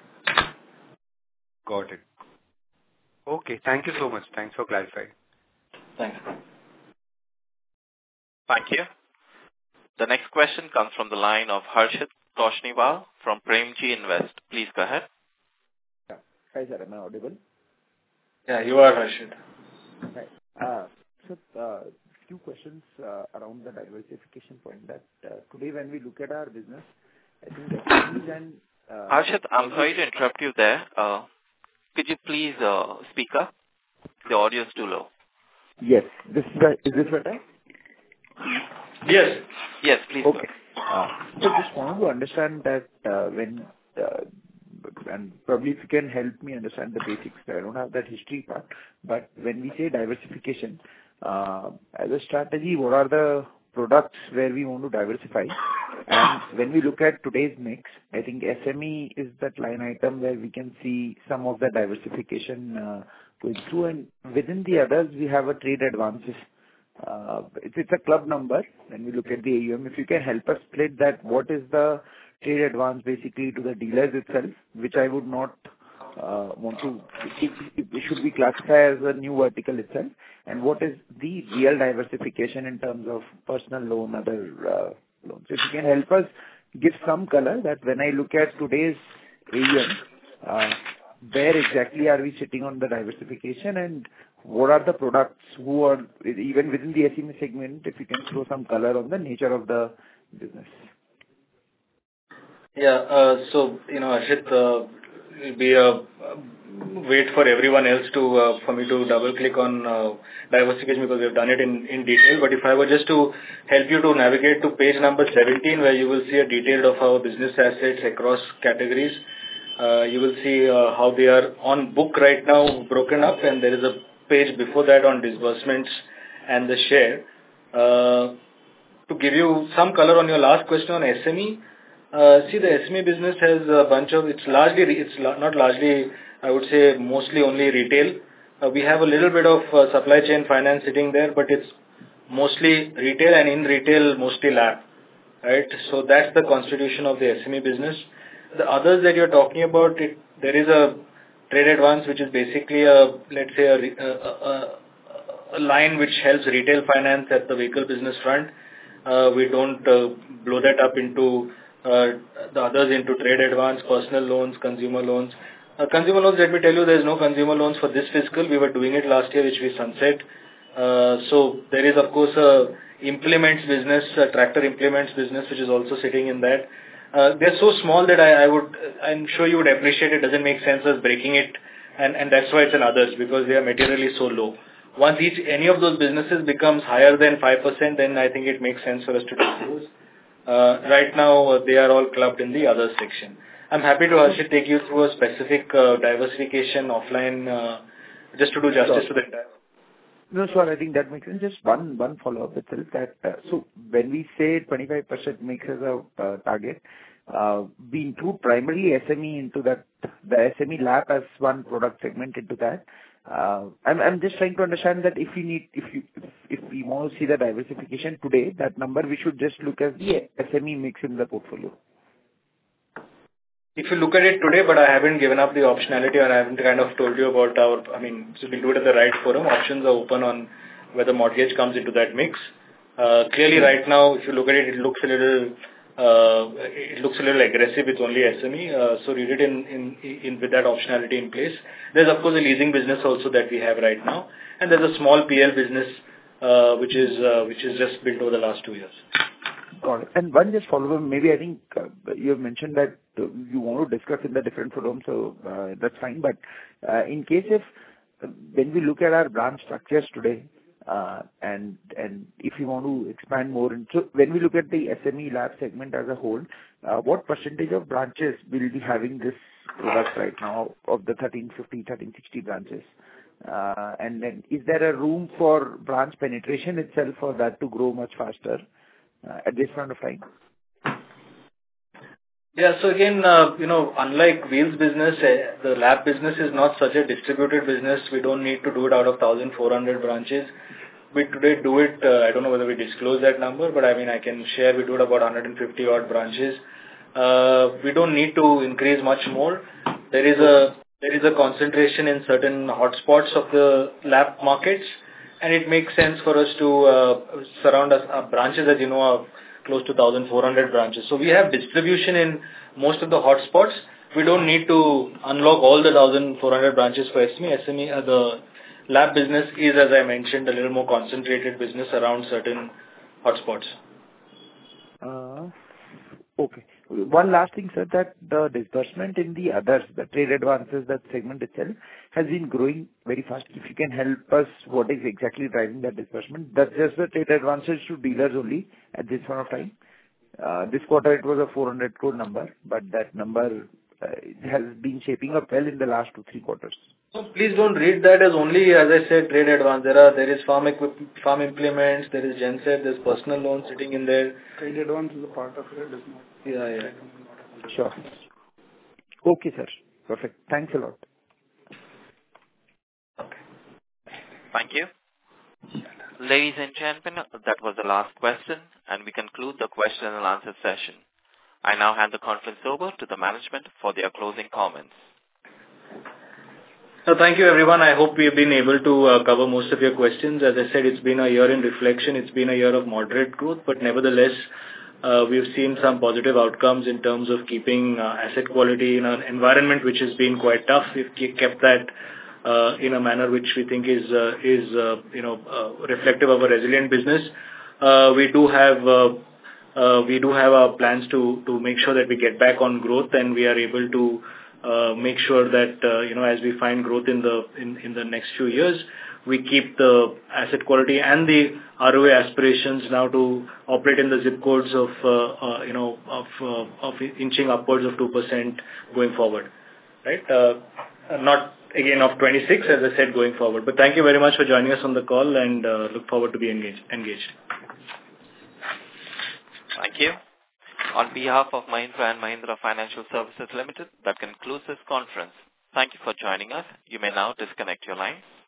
Speaker 11: Got it. Okay. Thank you so much. Thanks for clarifying.
Speaker 3: Thanks.
Speaker 1: Thank you. The next question comes from the line of Harshit Toshniwal from Premji Invest. Please go ahead.
Speaker 12: Yeah. Hi, sir. Am I audible?
Speaker 3: Yeah, you are, Harshit.
Speaker 12: Hi. Uh, so, uh, few questions uh, around the diversification point that uh, today when we look at our business, I think that and uh,
Speaker 1: Harshit, I'm sorry to interrupt you there. Uh, could you please uh, speak up? The audio is too low.
Speaker 12: Yes. This is, right. Is this better?
Speaker 3: Yes.
Speaker 1: Yes, please.
Speaker 12: Okay. Uh, so just wanted to understand that uh, when, uh, and probably if you can help me understand the basics, I don't have that history part, but when we say diversification, uh, as a strategy, what are the products where we want to diversify? And when we look at today's mix, I think S M E is that line item where we can see some of the diversification uh, going through, and within the others, we have a trade advances. Uh, it's, it's a club number when we look at the A U M. If you can help us split that, what is the trade advance basically to the dealers itself, which I would not uh, want to, it, it should be classified as a new vertical itself, and what is the real diversification in terms of personal loan, other uh, loans. If you can help us give some color that when I look at today's A U M, uh, where exactly are we sitting on the diversification, and what are the products who are, even within the S M E segment, if you can throw some color on the nature of the business.
Speaker 3: Yeah, uh, so, you know, Harshit, uh, it'll be a wait for everyone else to, uh, for me to double click on uh, diversification because we've done it in, in detail. But if I were just to help you to navigate to page number seventeen, where you will see a detail of our business assets across categories, uh, you will see uh, how they are on book right now broken up, and there is a page before that on disbursements and the share. Uh, to give you some color on your last question on S M E, uh, see the S M E business has a bunch of, it's largely, it's not largely, I would say mostly only retail. Uh, we have a little bit of uh, supply chain finance sitting there, but it's mostly retail, and in retail mostly L A P, right? So that's the constitution of the S M E business. The others that you're talking about, it, there is a trade advance, which is basically a, let's say, a, a, a, a line which helps retail finance at the vehicle business front. Uh, we don't uh, blow that up into uh, the others into trade advance, personal loans, consumer loans. Uh, consumer loans, let me tell you, there is no consumer loans for this fiscal. We were doing it last year, which we sunset. Uh, so there is, of course, a implements business, a tractor implements business, which is also sitting in that. Uh, they're so small that I, I would, I'm sure you would appreciate it. Doesn't make sense as breaking it, and, and that's why it's in others, because they are materially so low. Once each, any of those businesses becomes higher than five percent, then I think it makes sense for us to do those. Uh, right now, uh, they are all clubbed in the other section. I'm happy to, Harshit, take you through a specific uh, diversification offline, uh, just to do justice to the entire.
Speaker 12: No, sir, I think that makes sense. Just one one follow-up itself. That uh, so when we say twenty-five percent mix as a uh, target, uh, we include primarily S M E into that, the S M E L A P as one product segment into that. Uh, I'm I'm just trying to understand that if we need, if you if we want to see the diversification today, that number we should just look at the S M E mix in the portfolio.
Speaker 3: If you look at it today, but I haven't given up the optionality, or I haven't kind of told you about our, I mean, so we'll do it at the right forum. Options are open on whether mortgage comes into that mix. Uh, clearly right now, if you look at it, it looks a little, uh, it looks a little aggressive with only S M E. Uh, so read it in, in, in with that optionality in place. There's of course a leasing business also that we have right now. And there's a small P L business uh, which is uh, which is just built over the last two years.
Speaker 12: Got it. And one just follow-up, maybe I think uh, you have mentioned that uh, you want to discuss in the different forums, so uh, that's fine. But uh, in case if uh, when we look at our branch structures today, uh, and and if you want to expand more into when we look at the S M E lab segment as a whole, uh, what percentage of branches will be having this product right now of the thirteen fifty, thirteen sixty branches? Uh, and then is there a room for branch penetration itself for that to grow much faster? Uh, at this point of time?
Speaker 3: Yeah. So again, uh, you know, unlike wheels business, uh, the lab business is not such a distributed business. We don't need to do it out of one thousand four hundred branches. We today do it, uh, I don't know whether we disclose that number, but I mean, I can share we do it about one hundred fifty odd branches. Uh, we don't need to increase much more. There is a, there is a concentration in certain hotspots of the lab markets, and it makes sense for us to uh, surround us. Our branches, as you know, are close to one thousand four hundred branches. So we have distribution in most of the hotspots. We don't need to unlock all the one thousand four hundred branches for S M E. S M E, uh, the lab business is, as I mentioned, a little more concentrated business around certain hotspots.
Speaker 12: Uh, okay. One last thing, sir, that the disbursement in the others, the trade advances, that segment itself, has been growing very fast. If you can help us, what is exactly driving that disbursement? That's just the trade advances to dealers only at this point of time. Uh, this quarter it was a four hundred crore number, but that number uh, has been shaping up well in the last two, three quarters.
Speaker 3: So please don't read that as only, as I said, trade advance. There are, there is farm equipment, farm implements, there is genset, there's personal loan sitting in there.
Speaker 8: Trade advance is a part of it, is not.
Speaker 3: Yeah, yeah.
Speaker 12: Sure. Okay, sir. Perfect. Thanks a lot.
Speaker 1: Thank you. Ladies and gentlemen, that was the last question, and we conclude the question and answer session. I now hand the conference over to the management for their closing comments.
Speaker 3: So thank you, everyone. I hope we have been able to uh, cover most of your questions. As I said, it's been a year in reflection. It's been a year of moderate growth, but nevertheless, uh, we've seen some positive outcomes in terms of keeping uh, asset quality in an environment which has been quite tough. We've kept that uh, in a manner which we think is, uh, is uh, you know, uh, reflective of a resilient business. Uh, we do have uh, uh, we do have our plans to to make sure that we get back on growth, and we are able to Uh, make sure that, uh, you know, as we find growth in the in, in the next few years, we keep the asset quality and the R O A aspirations now to operate in the zip codes of, uh, uh, you know, of uh, of inching upwards of two percent going forward, right? Uh, not, again, of twenty-six, as I said, going forward. But thank you very much for joining us on the call, and uh, look forward to be engaged. engaged.
Speaker 1: Thank you. On behalf of Mahindra and Mahindra Financial Services Limited, that concludes this conference. Thank you for joining us. You may now disconnect your line.